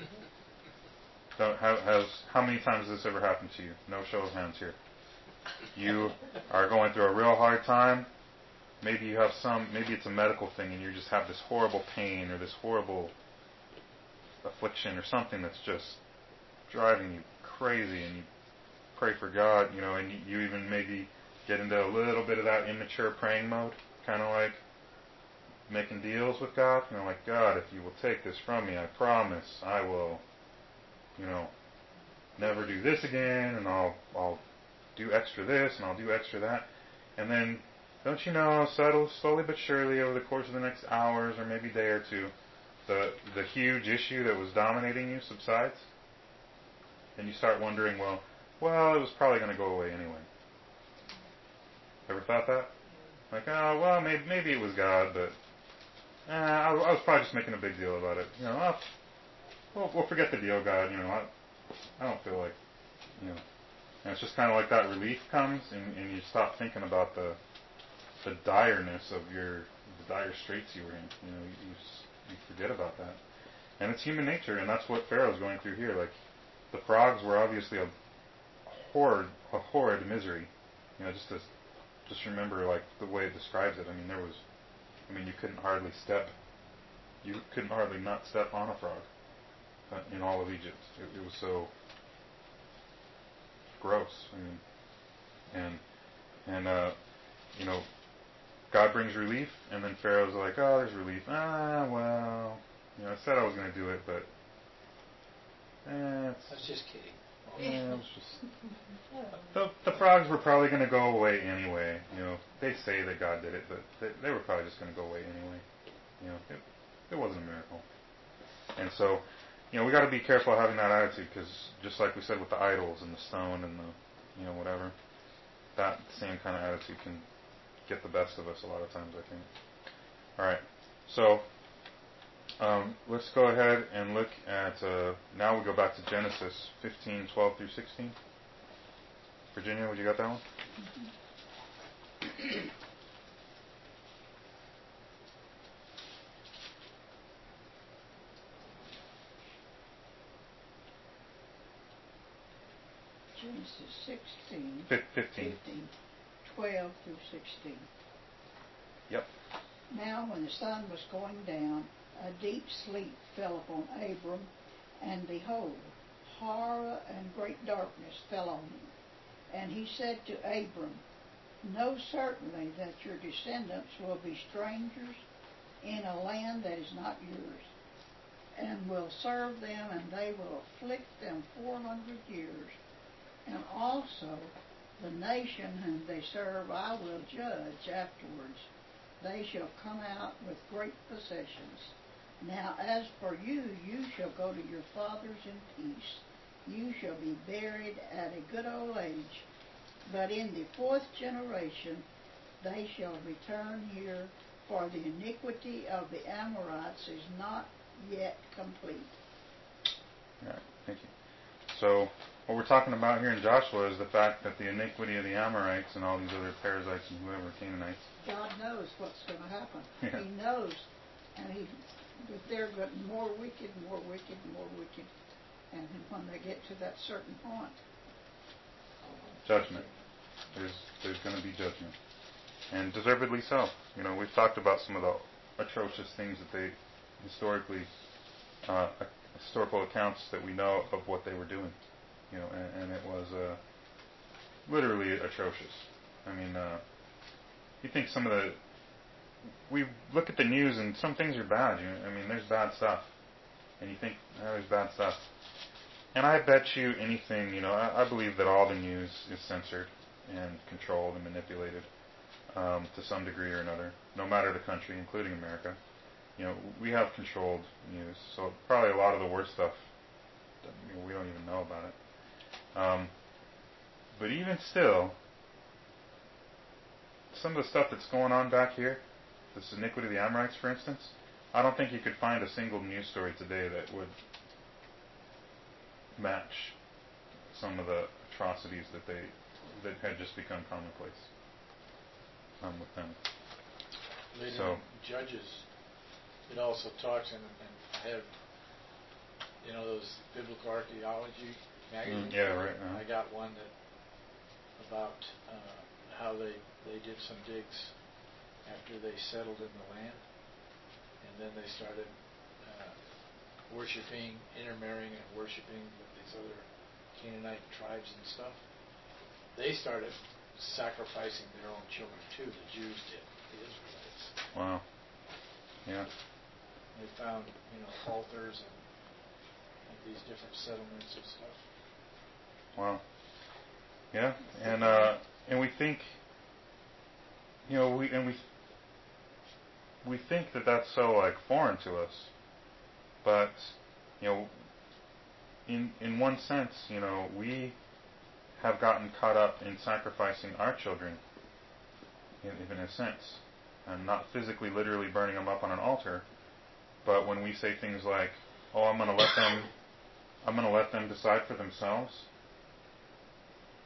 So how, has, how many times has this ever happened to you? No show of hands here. You are going through a real hard time. Maybe you have some, maybe it's a medical thing and you just have this horrible pain or this horrible affliction or something that's just driving you crazy, and you pray for God, you know, and you, you even maybe get into a little bit of that immature praying mode, kind of like making deals with God, you know, like, God, if you will take this from me, I promise I will, you know, never do this again, and I'll I'll do extra this, and I'll do extra that. And then, don't you know, subtle, slowly but surely over the course of the next hours or maybe day or two, the the huge issue that was dominating you subsides. And you start wondering, well, well, it was probably going to go away anyway. Ever thought that? Like, oh, well, maybe, maybe it was God, but eh, I, I was probably just making a big deal about it. You know, oh, we'll, we'll forget the deal, God. You know, I, I don't feel like, you know, And it's just kind of like that relief comes, and, and you stop thinking about the the direness of your the dire straits you were in. You know, you, you you forget about that, and it's human nature, and that's what Pharaoh's going through here. Like the frogs were obviously a horrid, a horrid misery. You know, just to just remember like the way it describes it. I mean, there was, I mean, you couldn't hardly step, you couldn't hardly not step on a frog uh, in all of Egypt. It, it was so gross. I mean, and and uh, you know, God brings relief, and then Pharaoh's like, oh, there's relief. Ah, well, you know, I said I was going to do it, but eh, it's, That's just kidding. yeah, it was just the the frogs were probably going to go away anyway. You know, they say that God did it, but they, they were probably just going to go away anyway. You know, it it wasn't a miracle, and so. You know, we got to be careful having that attitude, because just like we said with the idols and the stone and the, you know, whatever, that same kind of attitude can get the best of us a lot of times, I think. All right, so um, let's go ahead and look at, uh, now we go back to Genesis fifteen, twelve through sixteen. Virginia, would you got that one? Mm-hmm. Genesis sixteen, Fif- fifteen. fifteen, twelve through sixteen. Yep. Now when the sun was going down, a deep sleep fell upon Abram, and behold, horror and great darkness fell on him. And he said to Abram, know certainly that your descendants will be strangers in a land that is not yours, and will serve them, and they will afflict them four hundred years. And also the nation whom they serve I will judge afterwards. They shall come out with great possessions. Now as for you, you shall go to your fathers in peace. You shall be buried at a good old age. But in the fourth generation they shall return here, for the iniquity of the Amorites is not yet complete. All right, thank you. So what we're talking about here in Joshua is the fact that the iniquity of the Amorites and all these other Perizzites and whoever, Canaanites. God knows what's going to happen. Yeah. He knows, and he that they're getting more wicked, more wicked, more wicked, and when they get to that certain point, Judgment. There's there's going to be judgment, and deservedly so. You know, we've talked about some of the atrocious things that they historically, uh, historical accounts that we know of what they were doing. You know, and, and it was uh, literally atrocious. I mean, uh, you think some of the, we look at the news and some things are bad. You know, I mean, there's bad stuff, and you think, oh, there's bad stuff. And I bet you anything, you know, I, I believe that all the news is censored and controlled and manipulated um, to some degree or another, no matter the country, including America. You know, we have controlled news, so probably a lot of the worst stuff, you know, we don't even know about it. Um, but even still, some of the stuff that's going on back here, this iniquity of the Amorites, for instance, I don't think you could find a single news story today that would match some of the atrocities that they that had just become commonplace um, with them. Later So, Judges, it also talks, and, and I have, you know, those biblical archaeology magazines. Mm, yeah, right. Uh-huh. I got one that about uh, how they they did some digs after they settled in the land, and then they started uh, worshiping, intermarrying, and worshiping with these other Canaanite tribes and stuff. They started sacrificing their own children too. The Jews did, the Israelites. Wow. Yeah. They found, you know, altars and, and these different settlements and stuff. Wow. Yeah, and uh, and we think, you know, we and we we think that that's so like foreign to us, but you know, in in one sense, you know, we have gotten caught up in sacrificing our children, in, in a sense, and not physically, literally burning them up on an altar, but when we say things like, "Oh, I'm going to let them, I'm going to let them decide for themselves,"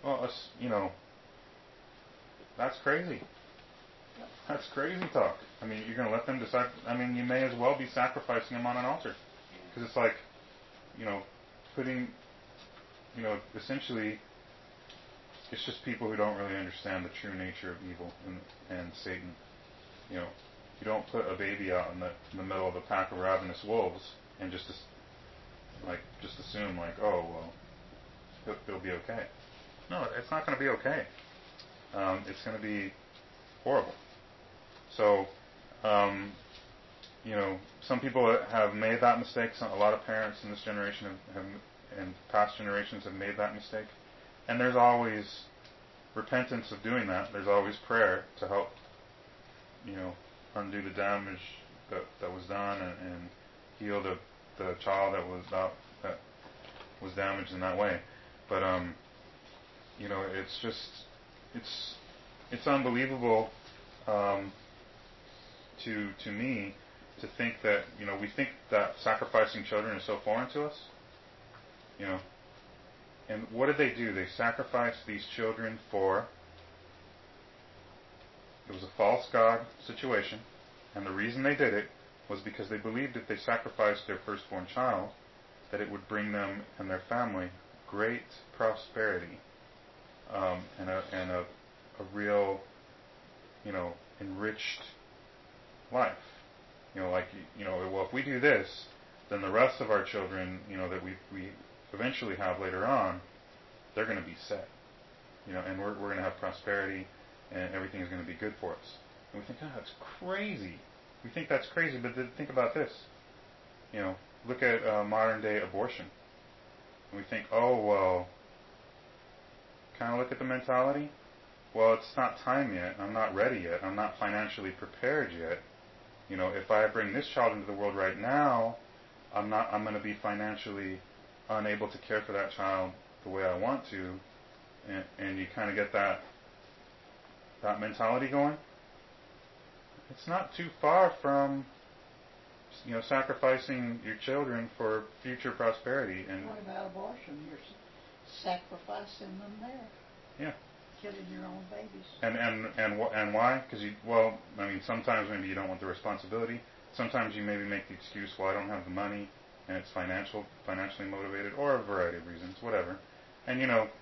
Well, us, you know, that's crazy. That's crazy talk. I mean, you're going to let them decide. I mean, you may as well be sacrificing them on an altar. Because it's like, you know, putting, you know, essentially, it's just people who don't really understand the true nature of evil and, and Satan. You know, you don't put a baby out in the, in the middle of a pack of ravenous wolves and just, like, just assume, like, oh, well, he'll, he'll be okay. No, it's not going to be okay. Um, it's going to be horrible. So, um, you know, some people have made that mistake. Some, a lot of parents in this generation have, have, and past generations have made that mistake. And there's always repentance of doing that. There's always prayer to help, you know, undo the damage that, that was done and, and heal the, the child that was that, that was damaged in that way. But um, you know, it's just it's it's unbelievable. Um, to to me, to think that, you know, we think that sacrificing children is so foreign to us, you know. And what did they do? They sacrificed these children for, it was a false god situation, and the reason they did it was because they believed if they sacrificed their firstborn child, that it would bring them and their family great prosperity, um, and a and a, a real, you know, enriched life. You know, like, you know, well, if we do this, then the rest of our children, you know, that we we eventually have later on, they're going to be set. You know, and we're we're going to have prosperity, and everything is going to be good for us. And we think, oh, that's crazy. We think that's crazy, but th- think about this. You know, look at uh, modern day abortion. And we think, oh, well, kind of look at the mentality. Well, it's not time yet. I'm not ready yet. I'm not financially prepared yet. You know, if I bring this child into the world right now, I'm not. I'm going to be financially unable to care for that child the way I want to, and, and you kind of get that that mentality going. It's not too far from, you know, sacrificing your children for future prosperity. And what about abortion? You're sacrificing them there. Yeah. Killing your own babies. And and and wh- and why? Because you well, I mean, sometimes maybe you don't want the responsibility. Sometimes you maybe make the excuse, well, I don't have the money, and it's financial, financially motivated, or a variety of reasons, whatever. And you know,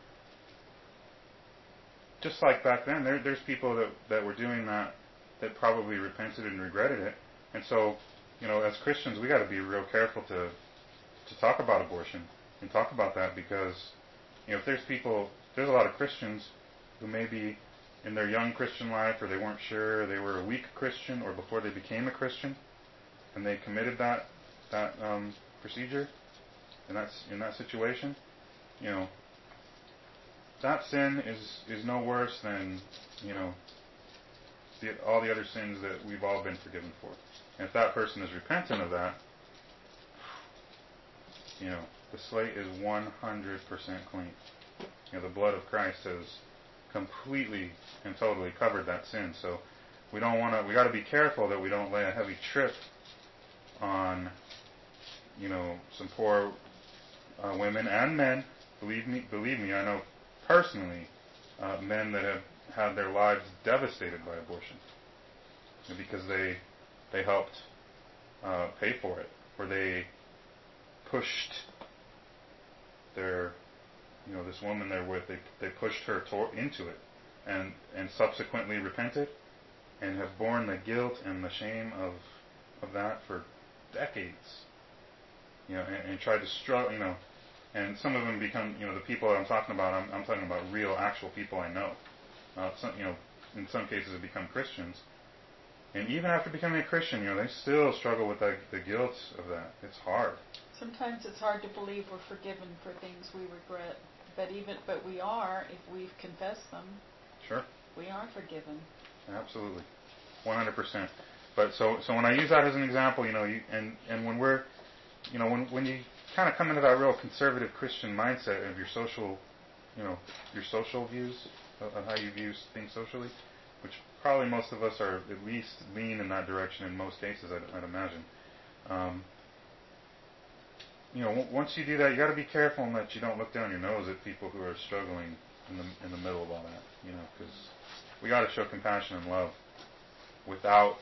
just like back then, there there's people that that were doing that that probably repented and regretted it. And so, you know, as Christians, we got to be real careful to to talk about abortion and talk about that, because, you know, if there's people, there's a lot of Christians who maybe in their young Christian life, or they weren't sure, they were a weak Christian, or before they became a Christian, and they committed that that um, procedure, and that's in that situation, you know, that sin is is no worse than, you know, the, all the other sins that we've all been forgiven for. And if that person is repentant of that, you know, the slate is one hundred percent clean. You know, the blood of Christ has completely and totally covered that sin. So we don't want to. We got to be careful that we don't lay a heavy trip on, you know, some poor uh, women and men. Believe me, believe me, I know personally uh, men that have had their lives devastated by abortion, you know, because they they helped uh, pay for it, or they pushed their, you know, this woman they're with, they they pushed her to- into it, and and subsequently repented, and have borne the guilt and the shame of of that for decades, you know, and, and tried to struggle, you know, and some of them become, you know, the people I'm talking about, I'm, I'm talking about real, actual people I know. Uh, some, you know, in some cases have become Christians, and even after becoming a Christian, you know, they still struggle with the, the guilt of that. It's hard. Sometimes it's hard to believe we're forgiven for things we regret, but even but we are if we've confessed them. Sure. We are forgiven. Absolutely, one hundred percent. But so so when I use that as an example, you know, you, and and when we're, you know, when when you kind of come into that real conservative Christian mindset of your social, you know, your social views of, of how you view things socially, which probably most of us are at least lean in that direction in most cases, I'd, I'd imagine. Um, you know, w- once you do that, you got to be careful that you don't look down your nose at people who are struggling in the in the middle of all that, you know, because we got to show compassion and love without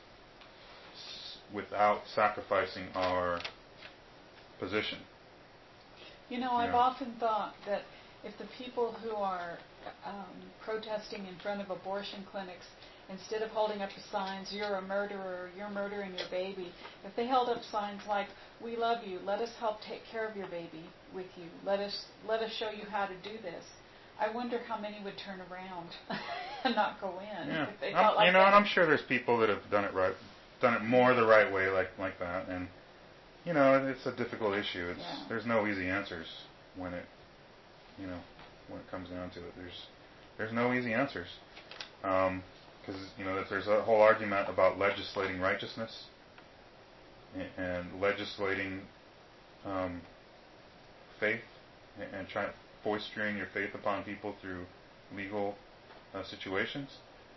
without sacrificing our position. You know, I've Yeah. often thought that if the people who are um, protesting in front of abortion clinics, instead of holding up the signs, you're a murderer, you're murdering your baby, if they held up signs like, we love you, let us help take care of your baby with you, let us let us show you how to do this, I wonder how many would turn around and not go in. Yeah, If they I'm, felt like you know, that. and I'm sure there's people that have done it right, done it more the right way, like like that, and you know, it's a difficult issue. It's Yeah. there's no easy answers when it, you know, when it comes down to it. There's there's no easy answers, because um, you know that there's a whole argument about legislating righteousness and, and legislating um, faith and, and trying foistering your faith upon people through legal uh, situations.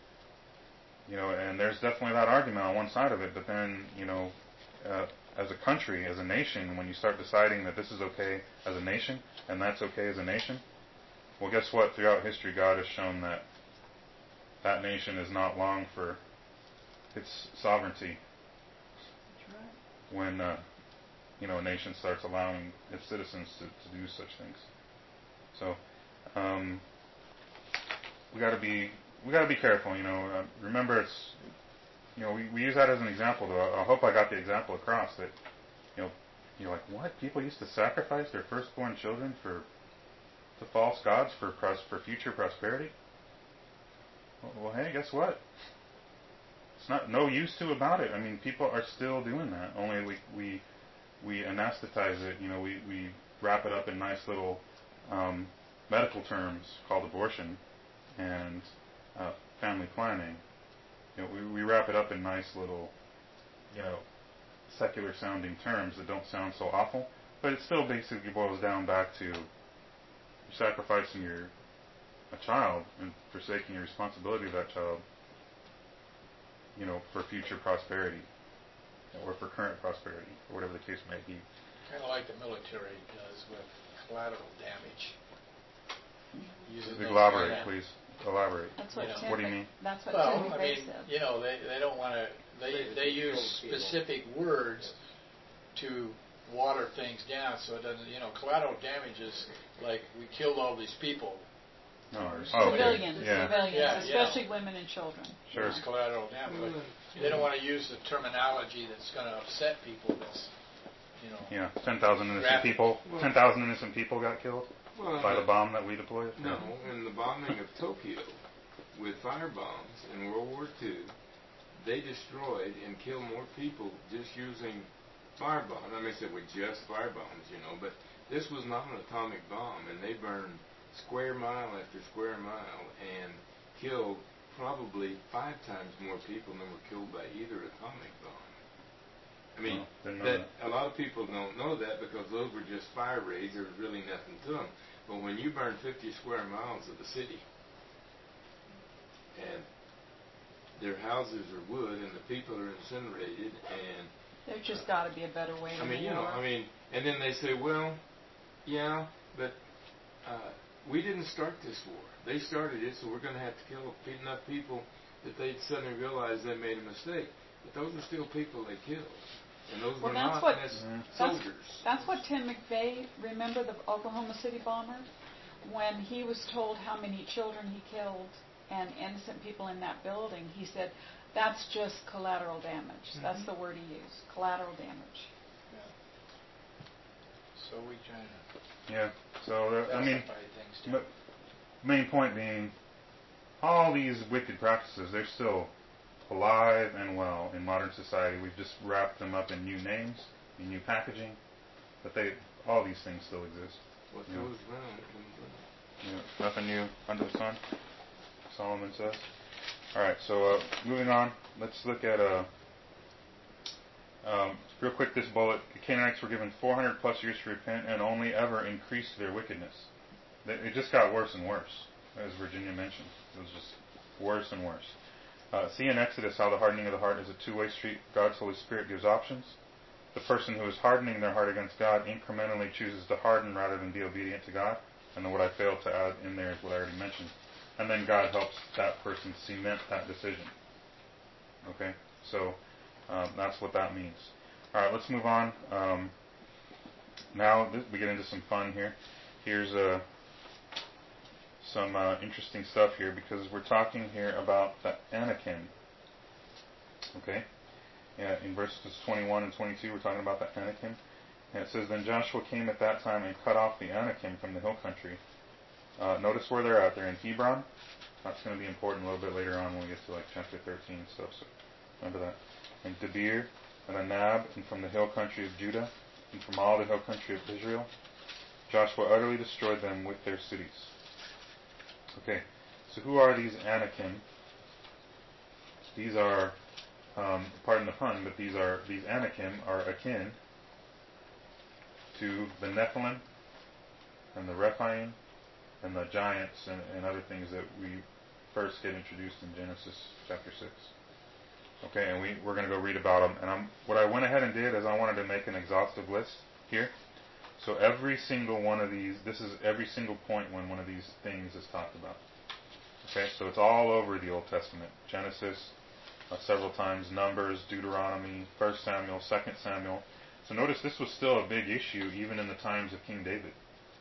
You know, and there's definitely that argument on one side of it, but then, you know, uh, as a country, as a nation, when you start deciding that this is okay as a nation and that's okay as a nation, well, guess what? Throughout history, God has shown that that nation is not long for its sovereignty. That's right. When, uh, you know, a nation starts allowing its citizens to, to do such things. So, um, we got to be we got to be careful. You know, uh, remember it's you know we, we use that as an example. Though I, I hope I got the example across that you know you're like, what, people used to sacrifice their firstborn children for to false gods for pros, for future prosperity. Well, well, hey, guess what? It's not no use to about it. I mean, people are still doing that. Only we we we anesthetize it. You know, we we wrap it up in nice little Um, medical terms called abortion and uh, family planning. You know, we, we wrap it up in nice little, you know, secular sounding terms that don't sound so awful, but it still basically boils down back to you're sacrificing your a child and forsaking your responsibility of that child, you know, for future prosperity or for current prosperity or whatever the case may be. Kind of like the military does with collateral damage. Using those Elaborate, kind of- please. Elaborate. That's what You know. Tim, What do you mean? That's what Well, Tim I McVeigh mean, said. you know, they, they don't want to, they, they use specific words to water things down so it doesn't, you know, collateral damage is like we killed all these people. Oh, Or oh, okay. Civilians, Yeah. civilians, Yeah, especially women and children. Sure. It's collateral damage. But they don't want to use the terminology that's going to upset people. That's, you know. Yeah, ten thousand innocent Graphic. people. Well- ten thousand innocent people got killed Well, by the bomb that we deployed. No, in the bombing of Tokyo with fire bombs in World War Two, they destroyed and killed more people just using fire bombs. I mean, I said with just fire bombs, you know, but this was not an atomic bomb, and they burned square mile after square mile and killed probably five times more people than were killed by either atomic bomb. I mean, Oh, didn't know that a lot of people don't know that because those were just fire raids. There was really nothing to them. But when you burn fifty square miles of the city, and their houses are wood, and the people are incinerated, and There's just got to be a better way to I mean, you know, war. I mean, and then they say, well, yeah, but uh, we didn't start this war. They started it, so we're going to have to kill enough people that they'd suddenly realize they made a mistake. But those are still people they killed, and those Well, were that's not what- necessarily That's, soldiers. that's what Tim McVeigh, remember the Oklahoma City bomber? When he was told how many children he killed and innocent people in that building, he said, that's just collateral damage. Mm-hmm. That's the word he used, collateral damage. So we try to Yeah. So uh, I mean, pacify things m- down. main point being, all these wicked practices, they're still alive and well in modern society. We've just wrapped them up in new names, in new packaging, but they, all these things still exist. What Yeah. goes around comes around. Yeah, nothing new under the sun, Solomon says. All right, so uh, moving on, let's look at uh, um, real quick this bullet. The Canaanites were given four hundred plus years to repent and only ever increased their wickedness. They, it just got worse and worse, as Virginia mentioned. It was just worse and worse. Uh, see in Exodus how the hardening of the heart is a two-way street. God's Holy Spirit gives options. The person who is hardening their heart against God incrementally chooses to harden rather than be obedient to God. And then what I failed to add in there is what I already mentioned. And then God helps that person cement that decision. Okay? So um, that's what that means. All right, let's move on. Um, now th- we get into some fun here. Here's uh, some uh, interesting stuff here because we're talking here about the Anakim. Okay? Yeah, in verses twenty-one and twenty-two, we're talking about the Anakim. And it says, Then Joshua came at that time and cut off the Anakim from the hill country. Uh, notice where they're at. They're in Hebron. That's going to be important a little bit later on when we get to like chapter thirteen and stuff. So remember that. And Debir and Anab, and from the hill country of Judah, and from all the hill country of Israel, Joshua utterly destroyed them with their cities. Okay, so who are these Anakim? These are, um, pardon the pun, but these are these Anakim are akin to the Nephilim and the Rephaim and the giants and, and other things that we first get introduced in Genesis chapter six. Okay, and we, we're going to go read about them. And I'm, what I went ahead and did is I wanted to make an exhaustive list here. So every single one of these, this is every single point when one of these things is talked about. Okay, so it's all over the Old Testament. Genesis, uh, several times, Numbers, Deuteronomy, First Samuel, Second Samuel. So notice this was still a big issue even in the times of King David.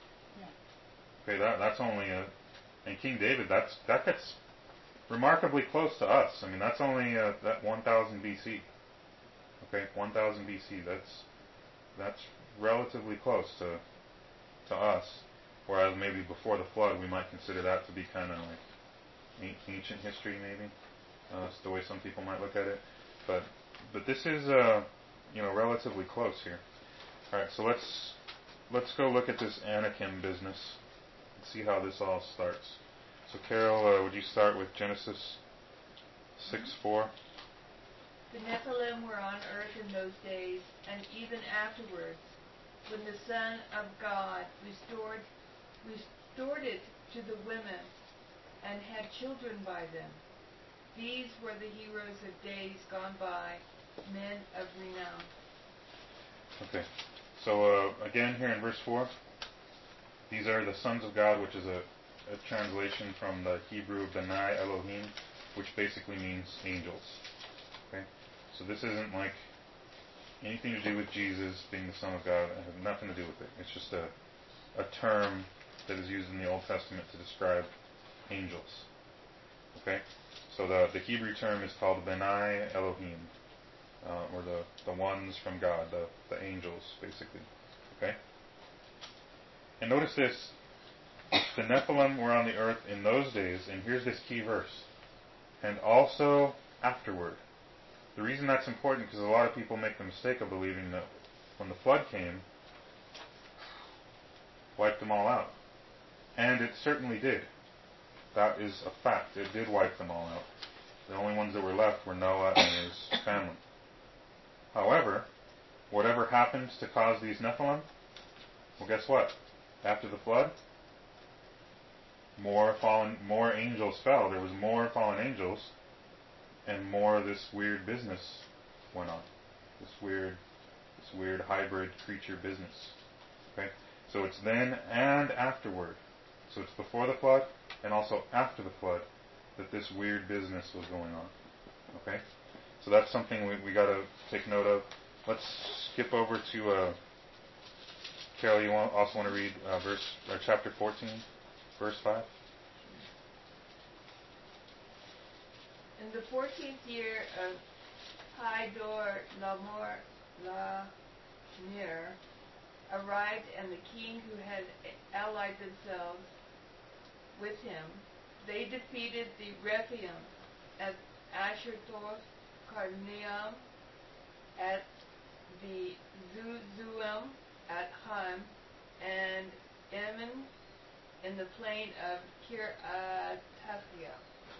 Okay, that that's only a, and King David, that's that gets remarkably close to us. I mean, that's only uh, that one thousand B C. Okay, one thousand B C. That's that's relatively close to to us. Whereas maybe before the flood, we might consider that to be kind of like ancient history, maybe. Uh, it's the way some people might look at it. But but this is uh, you know relatively close here. All right, so let's let's go look at this Anakim business. See how this all starts. So, Carol, uh, would you start with Genesis six four? The Nephilim were on earth in those days, and even afterwards, when the Son of God restored restored it to the women and had children by them. These were the heroes of days gone by, men of renown. Okay. So, uh, again, here in verse four. These are the sons of God, which is a, a translation from the Hebrew Benai Elohim, which basically means angels. Okay, so this isn't like anything to do with Jesus being the Son of God. It has nothing to do with it. It's just a a term that is used in the Old Testament to describe angels. Okay, so the the Hebrew term is called Benai Elohim, uh, or the the ones from God, the the angels, basically. Okay. And notice this, the Nephilim were on the earth in those days, and here's this key verse, and also afterward. The reason that's important because a lot of people make the mistake of believing that when the flood came, wiped them all out. And it certainly did. That is a fact. It did wipe them all out. The only ones that were left were Noah and his family. However, whatever happened to cause these Nephilim, well, guess what? After the flood, more fallen, more angels fell. There was more fallen angels, and more of this weird business went on. This weird, this weird hybrid creature business. Okay, so it's then and afterward. So it's before the flood and also after the flood that this weird business was going on. Okay, so that's something we we got to take note of. Let's skip over to. Uh, Carol, you want, also want to read uh, verse or chapter fourteen, verse five? In the fourteenth year of Hador Lamor Lamir arrived, and the king who had allied themselves with him, they defeated the Rephaim at Ashertoth Karnaim, at the Zuzuim, at Ham, and Emin in the plain of Kir-Atafia.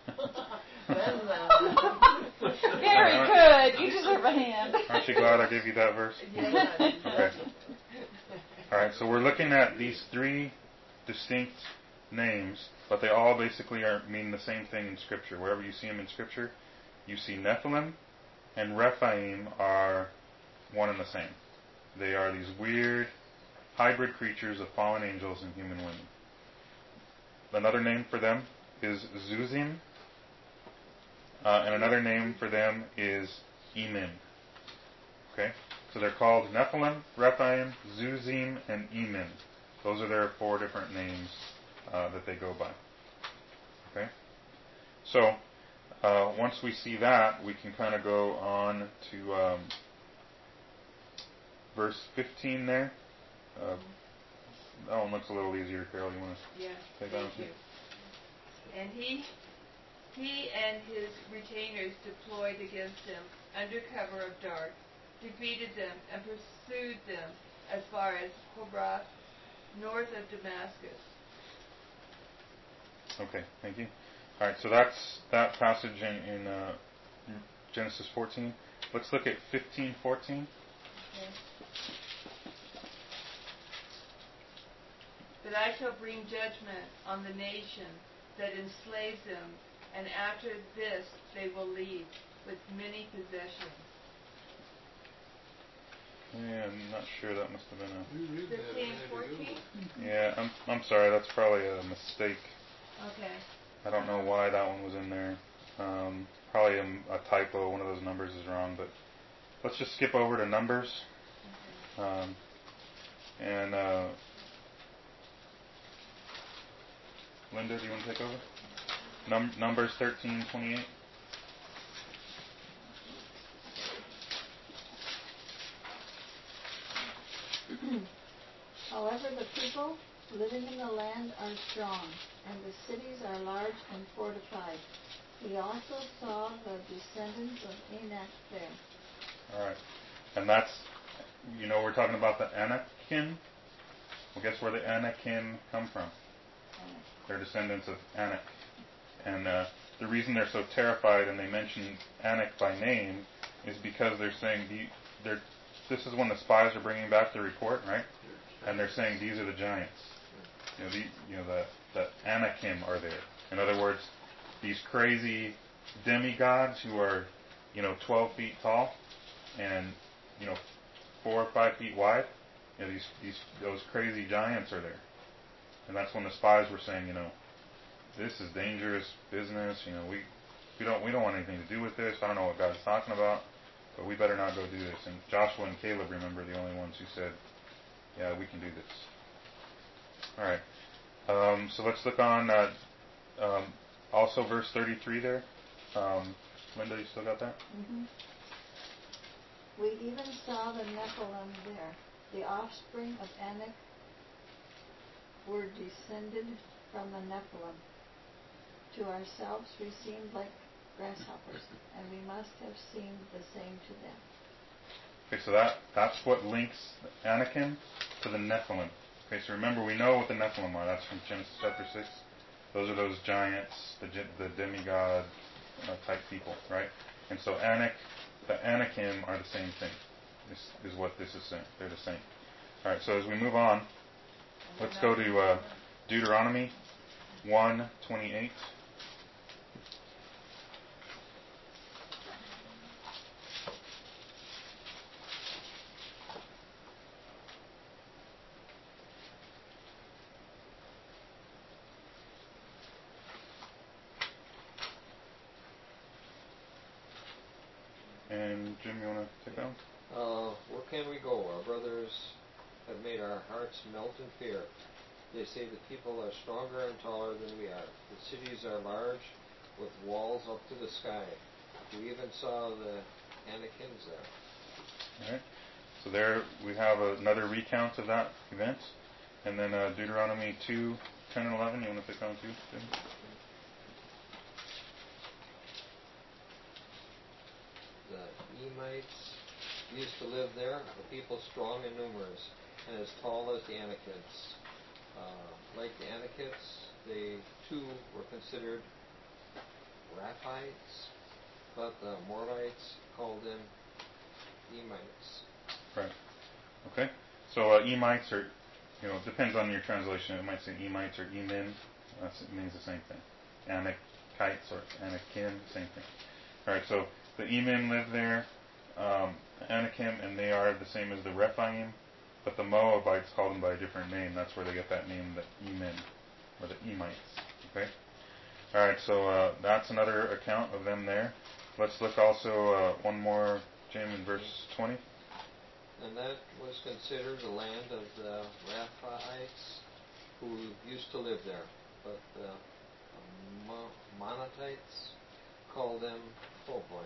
Very good. You deserve a hand. Aren't you glad I gave you that verse? Yes. Okay. All right, so we're looking at these three distinct names, but they all basically are mean the same thing in Scripture. Wherever you see them in Scripture, you see Nephilim and Rephaim are one and the same. They are these weird hybrid creatures of fallen angels and human women. another name for them is Zuzim, uh, and another name for them is Emim. Okay, so they're called Nephilim, Rephaim, Zuzim, and Emim. Those are their four different names uh, that they go by. Okay, so uh, once we see that, we can kind of go on to um, verse fifteen there. Uh, that one looks a little easier, Carol. You want to Yeah, take that one? thank you. And he, he and his retainers deployed against them under cover of dark, defeated them, and pursued them as far as Hobrath, north of Damascus. Okay, thank you. All right, so that's that passage in, in uh, Genesis fourteen. Let's look at fifteen fourteen. Okay. But I shall bring judgment on the nation that enslaves them, and after this they will leave with many possessions. Yeah, I'm not sure. That must have been a. fifteen, fourteen? Yeah, I'm I'm sorry. That's probably a mistake. Okay. I don't know why that one was in there. Um, probably a, a typo. One of those numbers is wrong. But let's just skip over to Numbers. Okay. Um, and uh, Linda, do you want to take over? Num- Numbers thirteen twenty-eight. However, the people living in the land are strong, and the cities are large and fortified. We also saw the descendants of Anak there. All right. And that's, you know, we're talking about the Anakim. Well, guess where the Anakim come from? Anak. They're descendants of Anak. And uh, the reason they're so terrified and they mention Anak by name is because they're saying, the, they're, this is when the spies are bringing back the report, right? And they're saying these are the giants. You know, the, you know the, the Anakim are there. In other words, these crazy demigods who are, you know, twelve feet tall and, you know, four or five feet wide. You know, these, these, those crazy giants are there. And that's when the spies were saying, you know, this is dangerous business. You know, we, we don't, we don't want anything to do with this. I don't know what God's talking about, but we better not go do this. And Joshua and Caleb, remember, the only ones who said, yeah, we can do this. All right. Um, so let's look on uh, um, also verse thirty-three there. Um, Linda, you still got that? Mm-hmm. We even saw the Nephilim there. The offspring of Anak were descended from the Nephilim. To ourselves we seemed like grasshoppers, and we must have seemed the same to them. Okay, so that, that's what links Anakim to the Nephilim. Okay, so remember, we know what the Nephilim are. That's from Genesis chapter six. Those are those giants, the, the demigod uh, type people, right? And so Anak, the Anakim are the same thing, is, is what this is saying. They're the same. All right, so as we move on, let's go to uh, Deuteronomy one twenty-eight. And Jim, you want to take that one? Uh, where can we go? Our brothers have made our hearts melt in fear. They say the people are stronger and taller than we are. The cities are large, with walls up to the sky. We even saw the Anakims there. All right. So there we have another recount of that event. And then uh, Deuteronomy two, ten, and eleven. You want to take that one too, Jim? The Emites used to live there, a people strong and numerous, and as tall as the Anakims. Uh, like the Anakims, they too were considered Raphites, but the Amorites called them Emites. Right. Okay. So uh, Emites are, you know, it depends on your translation. It might say Emites or Emin. That's, it means the same thing. Anakites or Anakim, same thing. All right. So the Emin live there, um, Anakim, and they are the same as the Rephaim, but the Moabites called them by a different name. That's where they get that name, the Emin. or the Emites. Okay. All right. So uh, that's another account of them there. Let's look also uh, one more, Jim, in verse twenty. And that was considered the land of the Rephaites who used to live there. But the Monatites called them, oh boy,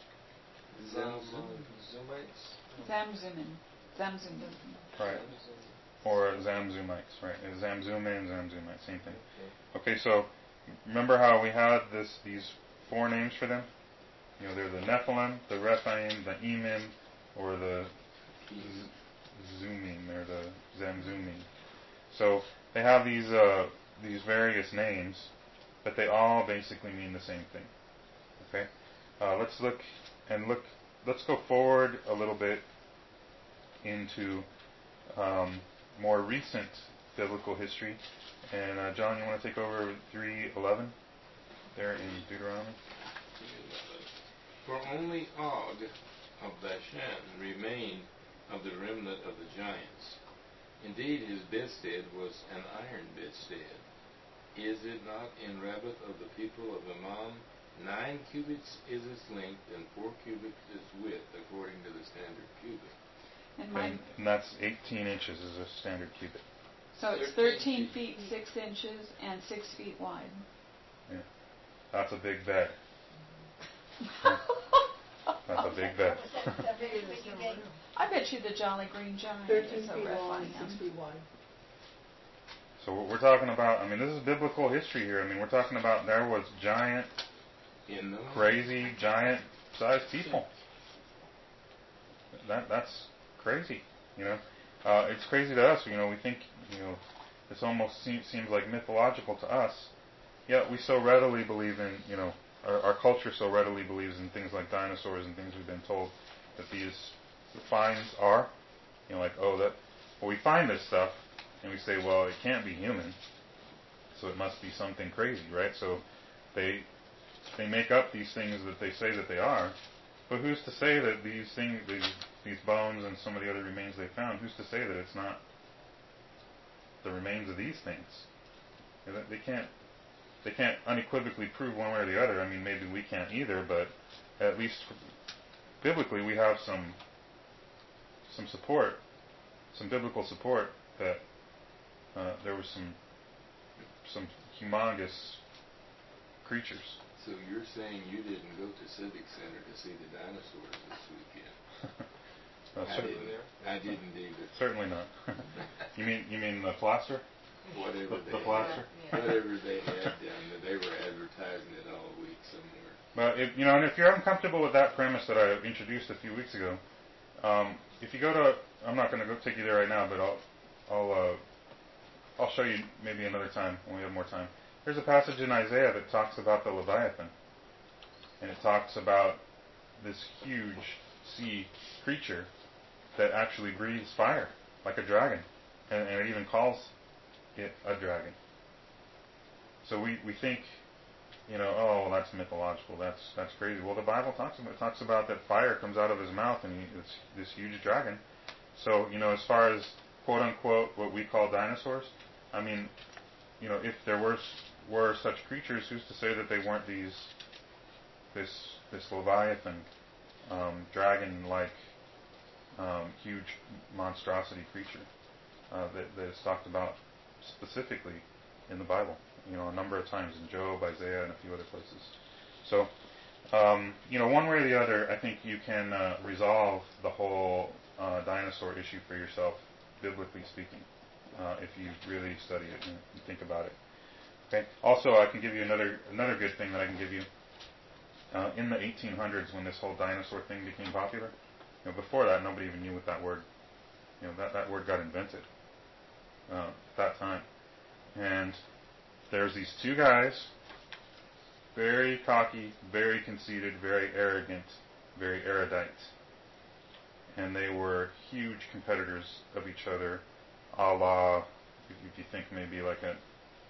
Zamzumites? Zamzumin. Zamzumin. Right. Or Zamzumites, right? Zamzuma and Zamzumite, same thing. Okay, so remember how we had this these four names for them? You know, they're the Nephilim, the Rephaim, the Emim, or the Z- Zumim, or the Zamzumim. So they have these uh, these various names, but they all basically mean the same thing. Okay, uh, let's look and look. Let's go forward a little bit into um, more recent biblical history. And uh, John, you want to take over three eleven there in Deuteronomy? For only Og of Bashan remained of the remnant of the giants. Indeed, his bedstead was an iron bedstead. Is it not in Rabbath of the people of Ammon? Nine cubits is its length, and four cubits its width, according to the standard cubit. And, my, and, and that's eighteen inches is a standard cubit. So it's thirteen feet six inches and six feet wide. Yeah, that's a big bed. That's a big bed. I bet you the Jolly Green Giant Thirteen is a feet long and Rephaim. six feet wide. So what we're talking about, I mean, this is biblical history here. I mean, we're talking about there was giant, crazy, giant-sized people. That that's crazy, you know. Uh, it's crazy to us, you know. We think, you know, this almost seems seems like mythological to us. Yet we so readily believe in, you know, our, our culture so readily believes in things like dinosaurs and things we've been told that these finds are, you know, like, oh, that, well, we find this stuff and we say, well, it can't be human, so it must be something crazy, right? So they they make up these things that they say that they are, but who's to say that these things, these these bones and some of the other remains they found, who's to say that it's not the remains of these things? You know, they can't they can't unequivocally prove one way or the other. I mean, maybe we can't either, but at least biblically we have some some support, some biblical support that uh, there was some some humongous creatures. So you're saying you didn't go to Civic Center to see the dinosaurs this weekend? No, I, certainly, didn't, I didn't either. certainly not. you mean you mean the plaster? Whatever the, they the plaster. Had, whatever they had down there, they were advertising it all week somewhere. But if, you know, and if you're uncomfortable with that premise that I introduced a few weeks ago, um, if you go to, I'm not going to go take you there right now, but I'll I'll uh, I'll show you maybe another time when we have more time. There's a passage in Isaiah that talks about the Leviathan, and it talks about this huge sea creature that actually breathes fire like a dragon, and, and it even calls it a dragon. So we, we think, you know, oh, well, that's mythological, that's that's crazy. Well, the Bible talks about it talks about that fire comes out of his mouth, and he, it's this huge dragon. So, you know, as far as quote unquote what we call dinosaurs, I mean, you know, if there were were such creatures, who's to say that they weren't these this this Leviathan, um, dragon-like, um, huge monstrosity creature uh, that, that is talked about specifically in the Bible, you know, a number of times in Job, Isaiah, and a few other places. So, um, you know, one way or the other, I think you can uh, resolve the whole uh, dinosaur issue for yourself, biblically speaking, uh, if you really study it and, and think about it. Okay. Also, I can give you another another good thing that I can give you. Uh, in the eighteen hundreds, when this whole dinosaur thing became popular, you know, before that, nobody even knew what that word, you know, that, that word got invented uh, at that time. And there's these two guys, very cocky, very conceited, very arrogant, very erudite. And they were huge competitors of each other, a la, if you think maybe like a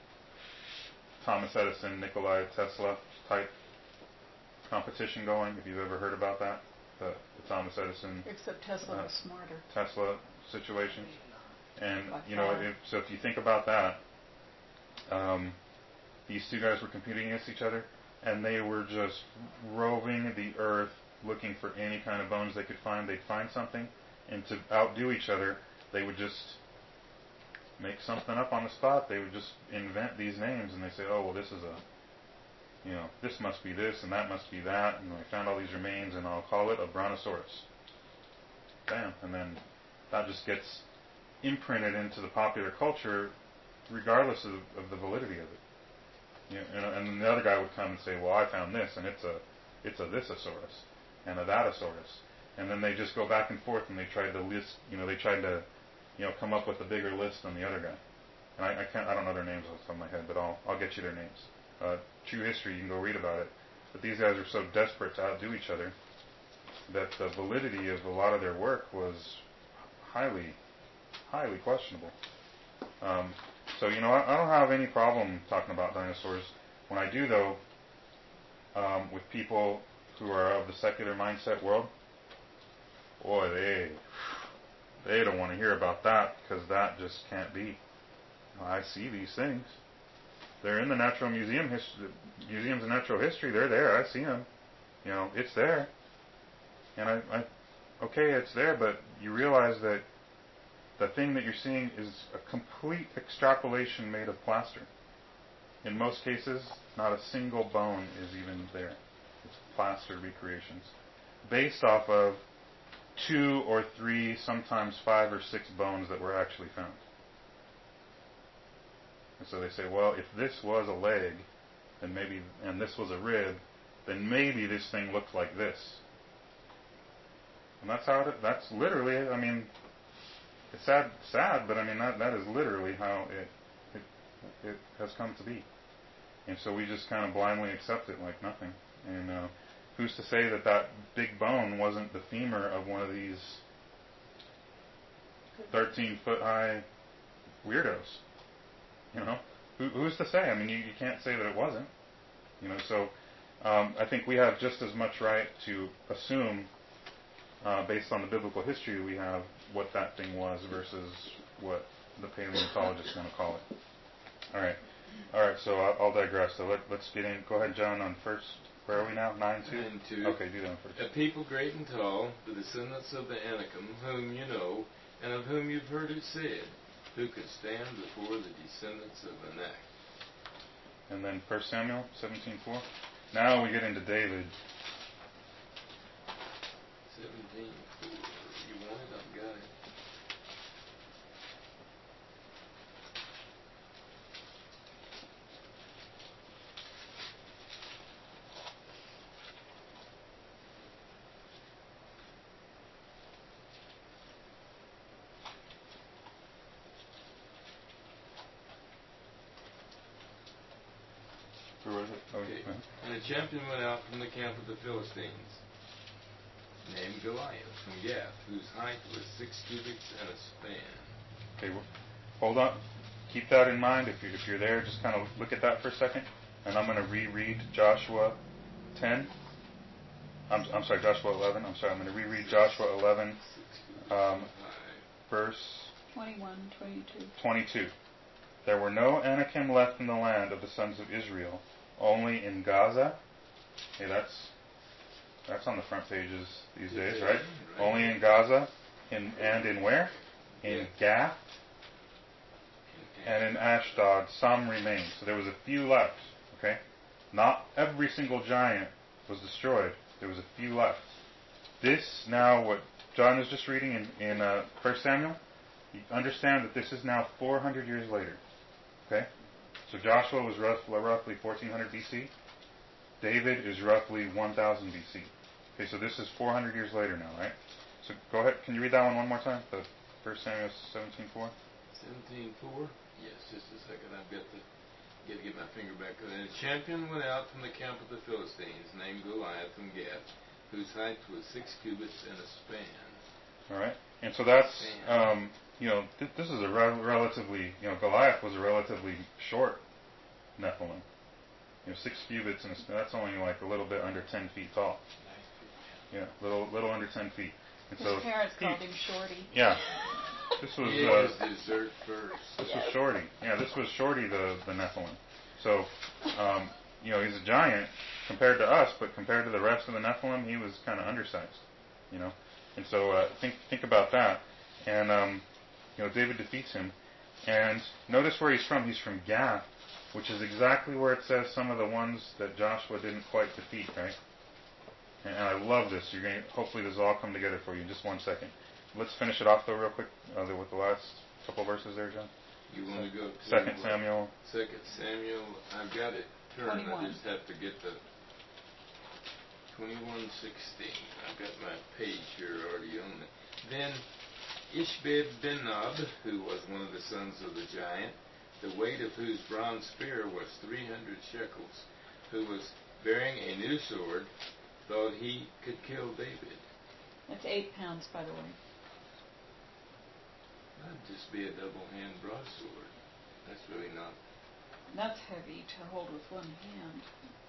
Thomas Edison, Nikola Tesla type competition going, if you've ever heard about that, the, the Thomas Edison, except Tesla uh, was smarter. Tesla situation. And, you know, if, so if you think about that, um, these two guys were competing against each other, and they were just roving the earth looking for any kind of bones they could find. They'd find something, and to outdo each other, they would just make something up on the spot. They would just invent these names, and they say, oh, well, this is a, you know, this must be this, and that must be that, and I found all these remains, and I'll call it a brontosaurus. Bam. And then that just gets imprinted into the popular culture regardless of, of the validity of it. You know, and, and then the other guy would come and say, well, I found this, and it's a it's a thisosaurus and a thatosaurus. And then they just go back and forth, and they tried to list, you know, they tried to, you know, come up with a bigger list than the other guy. And I, I can't, I don't know their names off the top of my head, but I'll I'll get you their names. Uh, true history, you can go read about it. But these guys were so desperate to outdo each other that the validity of a lot of their work was highly, highly questionable. Um, so, you know, I, I don't have any problem talking about dinosaurs. When I do, though, um, with people who are of the secular mindset world, boy, they they don't want to hear about that, because that just can't be. I see these things. They're in the Natural Museum, his- Museums of Natural History. They're there. I see them. You know, it's there. And I, I, okay, it's there, but you realize that the thing that you're seeing is a complete extrapolation made of plaster. In most cases, not a single bone is even there. It's plaster recreations based off of two or three, sometimes five or six bones that were actually found. And so they say, well, if this was a leg, then maybe, and this was a rib, then maybe this thing looked like this. And that's how it, that's literally, I mean, it's sad, sad, but I mean, that, that is literally how it, it, it has come to be. And so we just kind of blindly accept it like nothing. And uh, who's to say that that big bone wasn't the femur of one of these thirteen-foot high weirdos? You know, Who, who's to say? I mean, you, you can't say that it wasn't. You know, so um, I think we have just as much right to assume, uh, based on the biblical history we have, what that thing was versus what the paleontologists want to call it. All right, all right. So I'll, I'll digress. So let, let's get in. Go ahead, John. On first, where are we now? Nine two. Nine two. Okay, do that one first. A people great and tall, the descendants of the Anakim, whom you know, and of whom you've heard it said, who could stand before the descendants of Anak. And then First Samuel seventeen four. Now we get into David. Seventeen four. You want it? I've got it. Who was it? Oh, Okay. uh-huh. And a champion went out from the camp of the Philistines, named Goliath from Gath, whose height was six cubits and a span. Okay, well, hold on. Keep that in mind. If, you, if you're there, just kind of look at that for a second. And I'm going to reread Joshua ten. I'm, I'm sorry, Joshua eleven. I'm sorry, I'm going to reread Joshua eleven, um, verse twenty-one, twenty-two. twenty-two. There were no Anakim left in the land of the sons of Israel, only in Gaza. Hey, that's that's on the front pages these days, right? Only in Gaza, in, and in where? In Gath and in Ashdod, some remained. So there was a few left. Okay, not every single giant was destroyed. There was a few left. This now, what John is just reading in in uh, First Samuel, you understand that this is now four hundred years later. Okay, so Joshua was roughly, roughly fourteen hundred B C. David is roughly one thousand B C. Okay, so this is four hundred years later now, right? So go ahead. Can you read that one one more time? The First Samuel seventeen four. Seventeen four. Yes, just a second. I've got to get to get my finger back. And a champion went out from the camp of the Philistines, named Goliath from Gath, whose height was six cubits and a span. All right, and so that's um, you know th- this is a re- relatively you know Goliath was a relatively short Nephilim. You know, six cubits and a span, that's only like a little bit under ten feet tall. Yeah, little little under ten feet. And His so parents he, called him Shorty. Yeah. this was He uh, was dessert first. this was Shorty. Yeah, this was Shorty the the Nephilim. So, um, you know, he's a giant compared to us, but compared to the rest of the Nephilim, he was kind of undersized. You know, and so uh, think think about that. And um, you know, David defeats him. And notice where he's from. He's from Gath, which is exactly where it says some of the ones that Joshua didn't quite defeat, right? And I love this. You're going to, hopefully this will all come together for you in just one second. Let's finish it off though real quick uh, with the last couple verses there, John. You want to go to Second Samuel. Second Samuel. I've got it turned. twenty-one. I just have to get the twenty-one sixteen. I've got my page here already on it. Then Ishbed Benob, who was one of the sons of the giant, the weight of whose bronze spear was three hundred shekels, who was bearing a new sword, thought he could kill David. That's eight pounds, by the way. That'd just be a double-hand broadsword. That's really not... That's heavy to hold with one hand.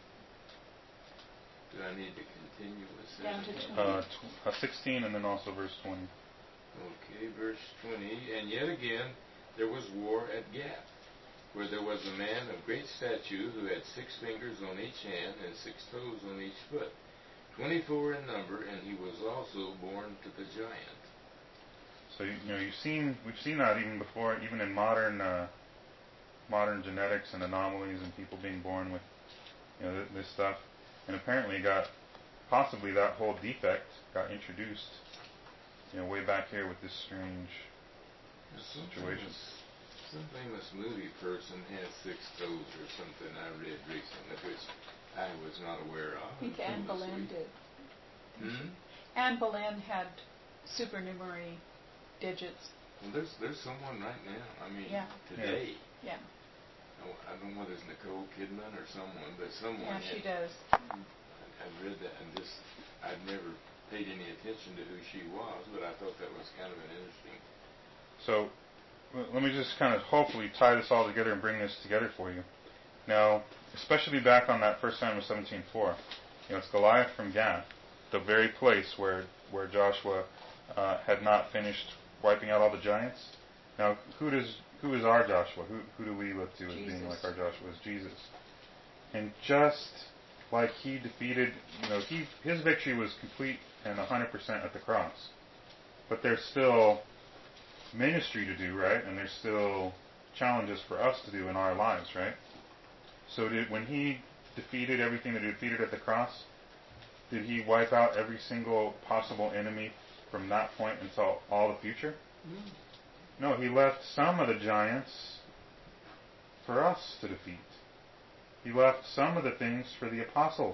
Do I need to continue with Down to seven? twenty. Uh, tw- uh, sixteen and then also verse twenty. Okay, verse twenty. And yet again there was war at Gath, where there was a man of great stature who had six fingers on each hand and six toes on each foot, twenty-four in number, and he was also born to the giant. So you, you know you've seen we've seen that even before, even in modern uh, modern genetics and anomalies and people being born with you know th- this stuff, and apparently got possibly that whole defect got introduced you know way back here with this strange Some situation. famous, some famous movie person has six toes or something I read recently, which I was not aware of. I think Anne until this Boleyn week. did. Hmm? Anne Boleyn had supernumerary digits. Well, there's there's someone right now. I mean, Yeah. today. Yeah. Oh, I don't know whether it's Nicole Kidman or someone, but someone. Yeah, she had, does. I read that and just I'd never paid any attention to who she was, but I thought that was kind of an interesting. So l- let me just kind of hopefully tie this all together and bring this together for you. Now, especially back on that First Samuel seventeen four, you know, it's Goliath from Gath, the very place where where Joshua uh, had not finished wiping out all the giants. Now, who does who is our Joshua? Who who do we look to as being Jesus. like our Joshua? Is Jesus. And just like he defeated, you know, he his victory was complete and one hundred percent at the cross. But there's still ministry to do, right? And there's still challenges for us to do in our lives, right? So did when he defeated everything that he defeated at the cross, did he wipe out every single possible enemy from that point until all the future? Mm. No, he left some of the giants for us to defeat. He left some of the things for the apostles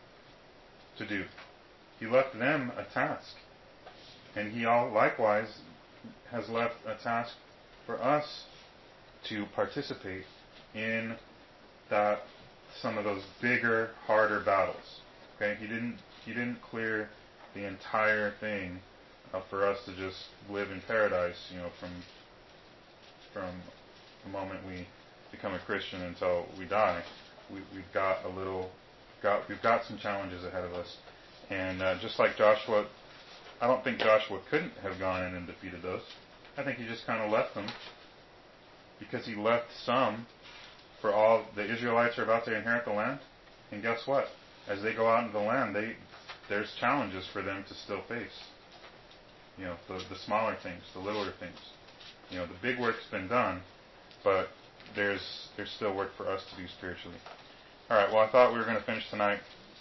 to do. He left them a task. And he all likewise has left a task for us to participate in that some of those bigger, harder battles. Okay? He didn't he didn't clear the entire thing uh, for us to just live in paradise, you know, from from the moment we become a Christian until we die. We, we've got a little, got we've got some challenges ahead of us, and uh, just like Joshua, I don't think Joshua couldn't have gone in and defeated those. I think he just kind of left them because he left some for all the Israelites are about to inherit the land, and guess what? As they go out into the land, they there's challenges for them to still face. You know, the the smaller things, the littler things. You know, the big work's been done, but there's there's still work for us to do spiritually. All right. Well, I thought we were going to finish tonight.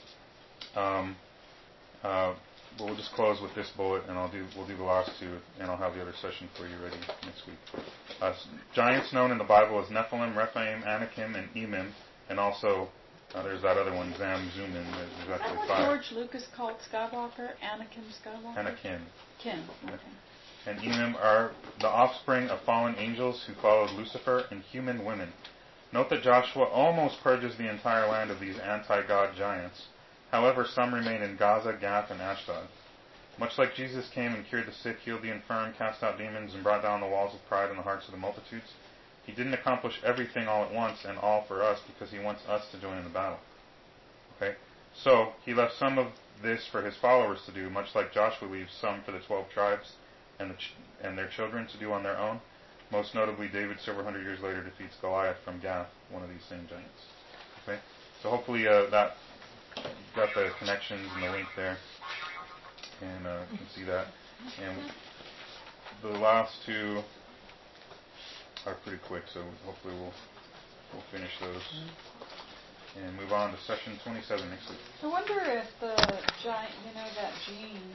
Um, uh, but we'll just close with this bullet, and I'll do we'll do the last two, and I'll have the other session for you ready next week. Uh, giants known in the Bible as Nephilim, Rephaim, Anakim, and Emim, and also uh, there's that other one, Zam, Zumin. There's Is actually that what five. George Lucas called Skywalker? Anakin Skywalker? Anakim. Kin. Okay. And Emim are the offspring of fallen angels who followed Lucifer and human women. Note that Joshua almost purges the entire land of these anti-God giants. However, some remain in Gaza, Gath, and Ashdod. Much like Jesus came and cured the sick, healed the infirm, cast out demons, and brought down the walls of pride in the hearts of the multitudes, he didn't accomplish everything all at once and all for us because he wants us to join in the battle. Okay? So, he left some of this for his followers to do, much like Joshua leaves some for the twelve tribes and, the ch- and their children to do on their own. Most notably, David, several hundred years later, defeats Goliath from Gath, one of these same giants. Okay, so hopefully uh, that got the connections and the link there, and uh, you can see that. And the last two are pretty quick, so hopefully we'll we'll finish those and move on to session twenty-seven next week. I wonder if the giant, you know, that gene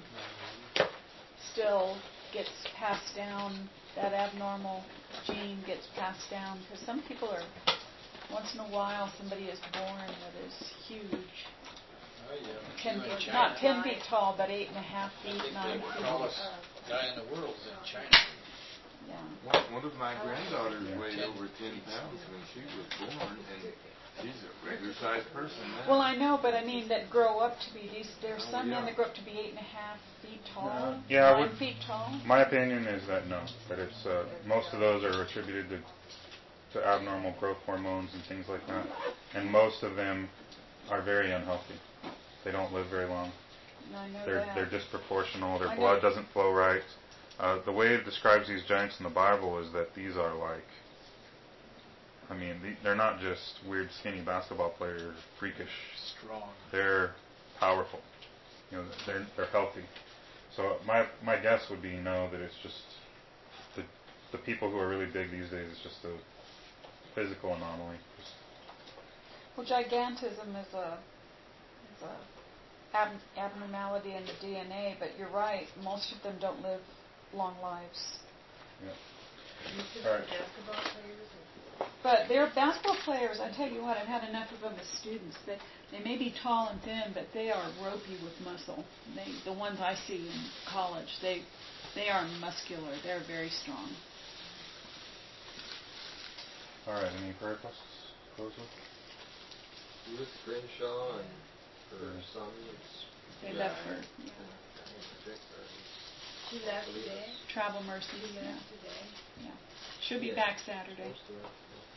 still gets passed down, that abnormal gene gets passed down, because some people are, once in a while, somebody is born that is huge. Oh, yeah. Ten You in feet, China. not ten feet tall, but eight and a half I feet, think nine the feet. tallest guy in the world is in China. Yeah. One, one of my granddaughters weighed over ten pounds when she was born, and she's a regular-sized person now. Well, I know, but I mean that grow up to be these. There's Oh, some yeah. men that grow up to be eight and a half feet tall, Yeah, I nine would- feet tall. My opinion is that no, that it's uh, most of those are attributed to to abnormal growth hormones and things like that, and most of them are very unhealthy. They don't live very long. I know They're that. they're disproportional. Their I blood know. doesn't flow right. Uh, the way it describes these giants in the Bible is that these are like, I mean, the, they're not just weird skinny basketball players, freakish. Strong. They're powerful. You know, they're they're healthy. So my my guess would be no, that it's just the the people who are really big these days is just a physical anomaly. Well, gigantism is a is a ab- abnormality in the D N A, but you're right. Most of them don't live long lives. All right. Basketball players and But they're basketball players. I tell you what, I've had enough of them as students. They they may be tall and thin, but they are ropey with muscle. They the ones I see in college, they they are muscular. They're very strong. All right. Any prayer requests? Close with. Ruth Grinshaw and her son. It's They yeah, left for yeah. I think Vic or she left today. Travel Mercy. She Yeah, left today. yeah. She'll be Yeah. back Saturday. close to it.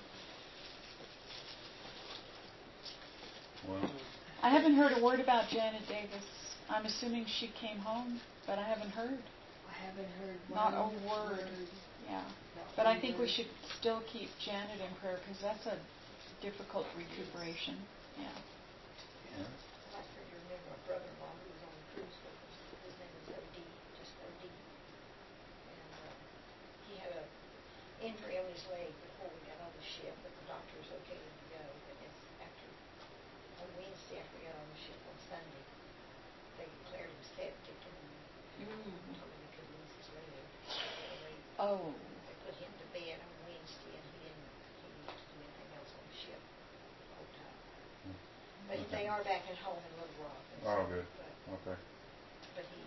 Well, I haven't heard a word about Janet Davis. I'm assuming she came home, but I haven't heard. I haven't heard Not a one word. Yeah. Not But I one think we word. should still keep Janet in prayer because that's a difficult recuperation. Yeah. I'd like for you to remember my brother-in-law who was on the cruise with us. His name was O D, just O D. And uh, he had a injury on his leg before we got on the ship, but the doctor was okay to go. But it's after, on Wednesday after we got on the ship on Sunday, they declared him septic and Mm. told him he could lose his leg. They, Oh. they put him to bed on Wednesday and he didn't, he didn't have to do anything else on the ship the whole time. But Okay. they are back at home in Little Rock. and Oh, so- good. But, Okay. but he,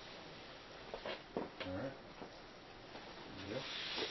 All right. Yeah.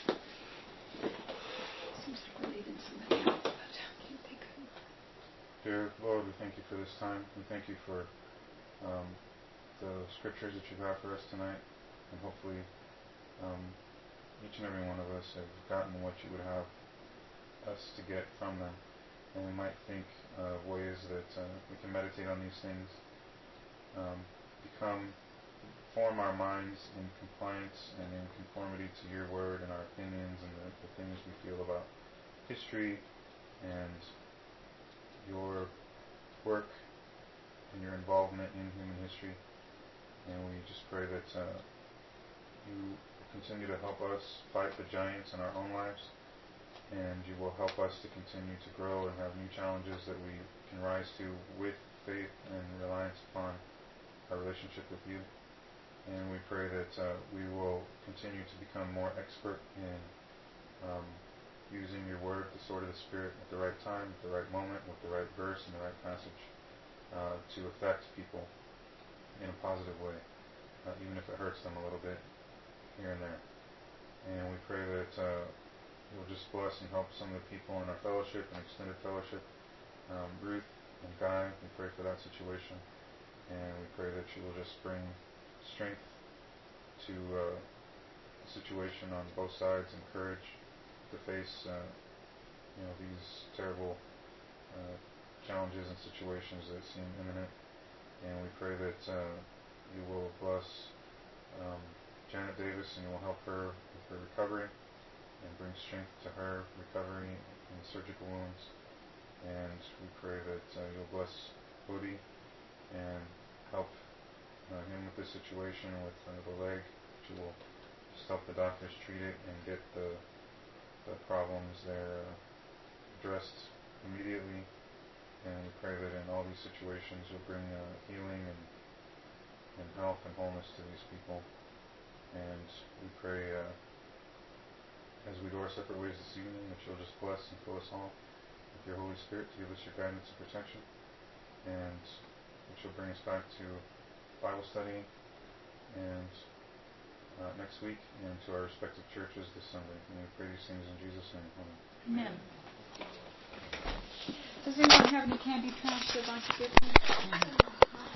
Seems like we're leaving somebody out, but I can't think of who. Dear Lord, we thank you for this time. We thank you for um, the scriptures that you have for us tonight, and hopefully um, each and every one of us have gotten what you would have us to get from them. And we might think of ways that uh, we can meditate on these things, um, become, form our minds in compliance and in conformity to your word and our opinions and the, the things we feel about history and your work and your involvement in human history. And we just pray that uh, you continue to help us fight the giants in our own lives, and you will help us to continue to grow and have new challenges that we can rise to with faith and reliance upon our relationship with you. And we pray that uh, we will continue to become more expert in um, using your word, the sword of the Spirit, at the right time, at the right moment, with the right verse and the right passage uh, to affect people in a positive way, uh, even if it hurts them a little bit here and there. And we pray that uh, you'll just bless and help some of the people in our fellowship and extended fellowship. Um, Ruth and Guy, we pray for that situation. And we pray that you will just bring strength to uh, the situation on both sides and courage to face uh, you know, these terrible uh, challenges and situations that seem imminent. And we pray that uh, you will bless um, Janet Davis, and you will help her with her recovery and bring strength to her recovery in the surgical wounds. And we pray that uh, you'll bless Woody and help uh, him with this situation with uh, the leg. That you will just help the doctors treat it and get the the problems there uh, addressed immediately. And we pray that in all these situations you'll bring uh, healing and, and health and wholeness to these people. And we pray uh, as we go our separate ways this evening that you'll just bless and fill us all with your Holy Spirit to give us your guidance and protection. And that you'll bring us back to Bible study and uh, next week and to our respective churches this Sunday. And we pray these things in Jesus' name. Amen. Amen. Does anyone have any candy trash they'd like to give me?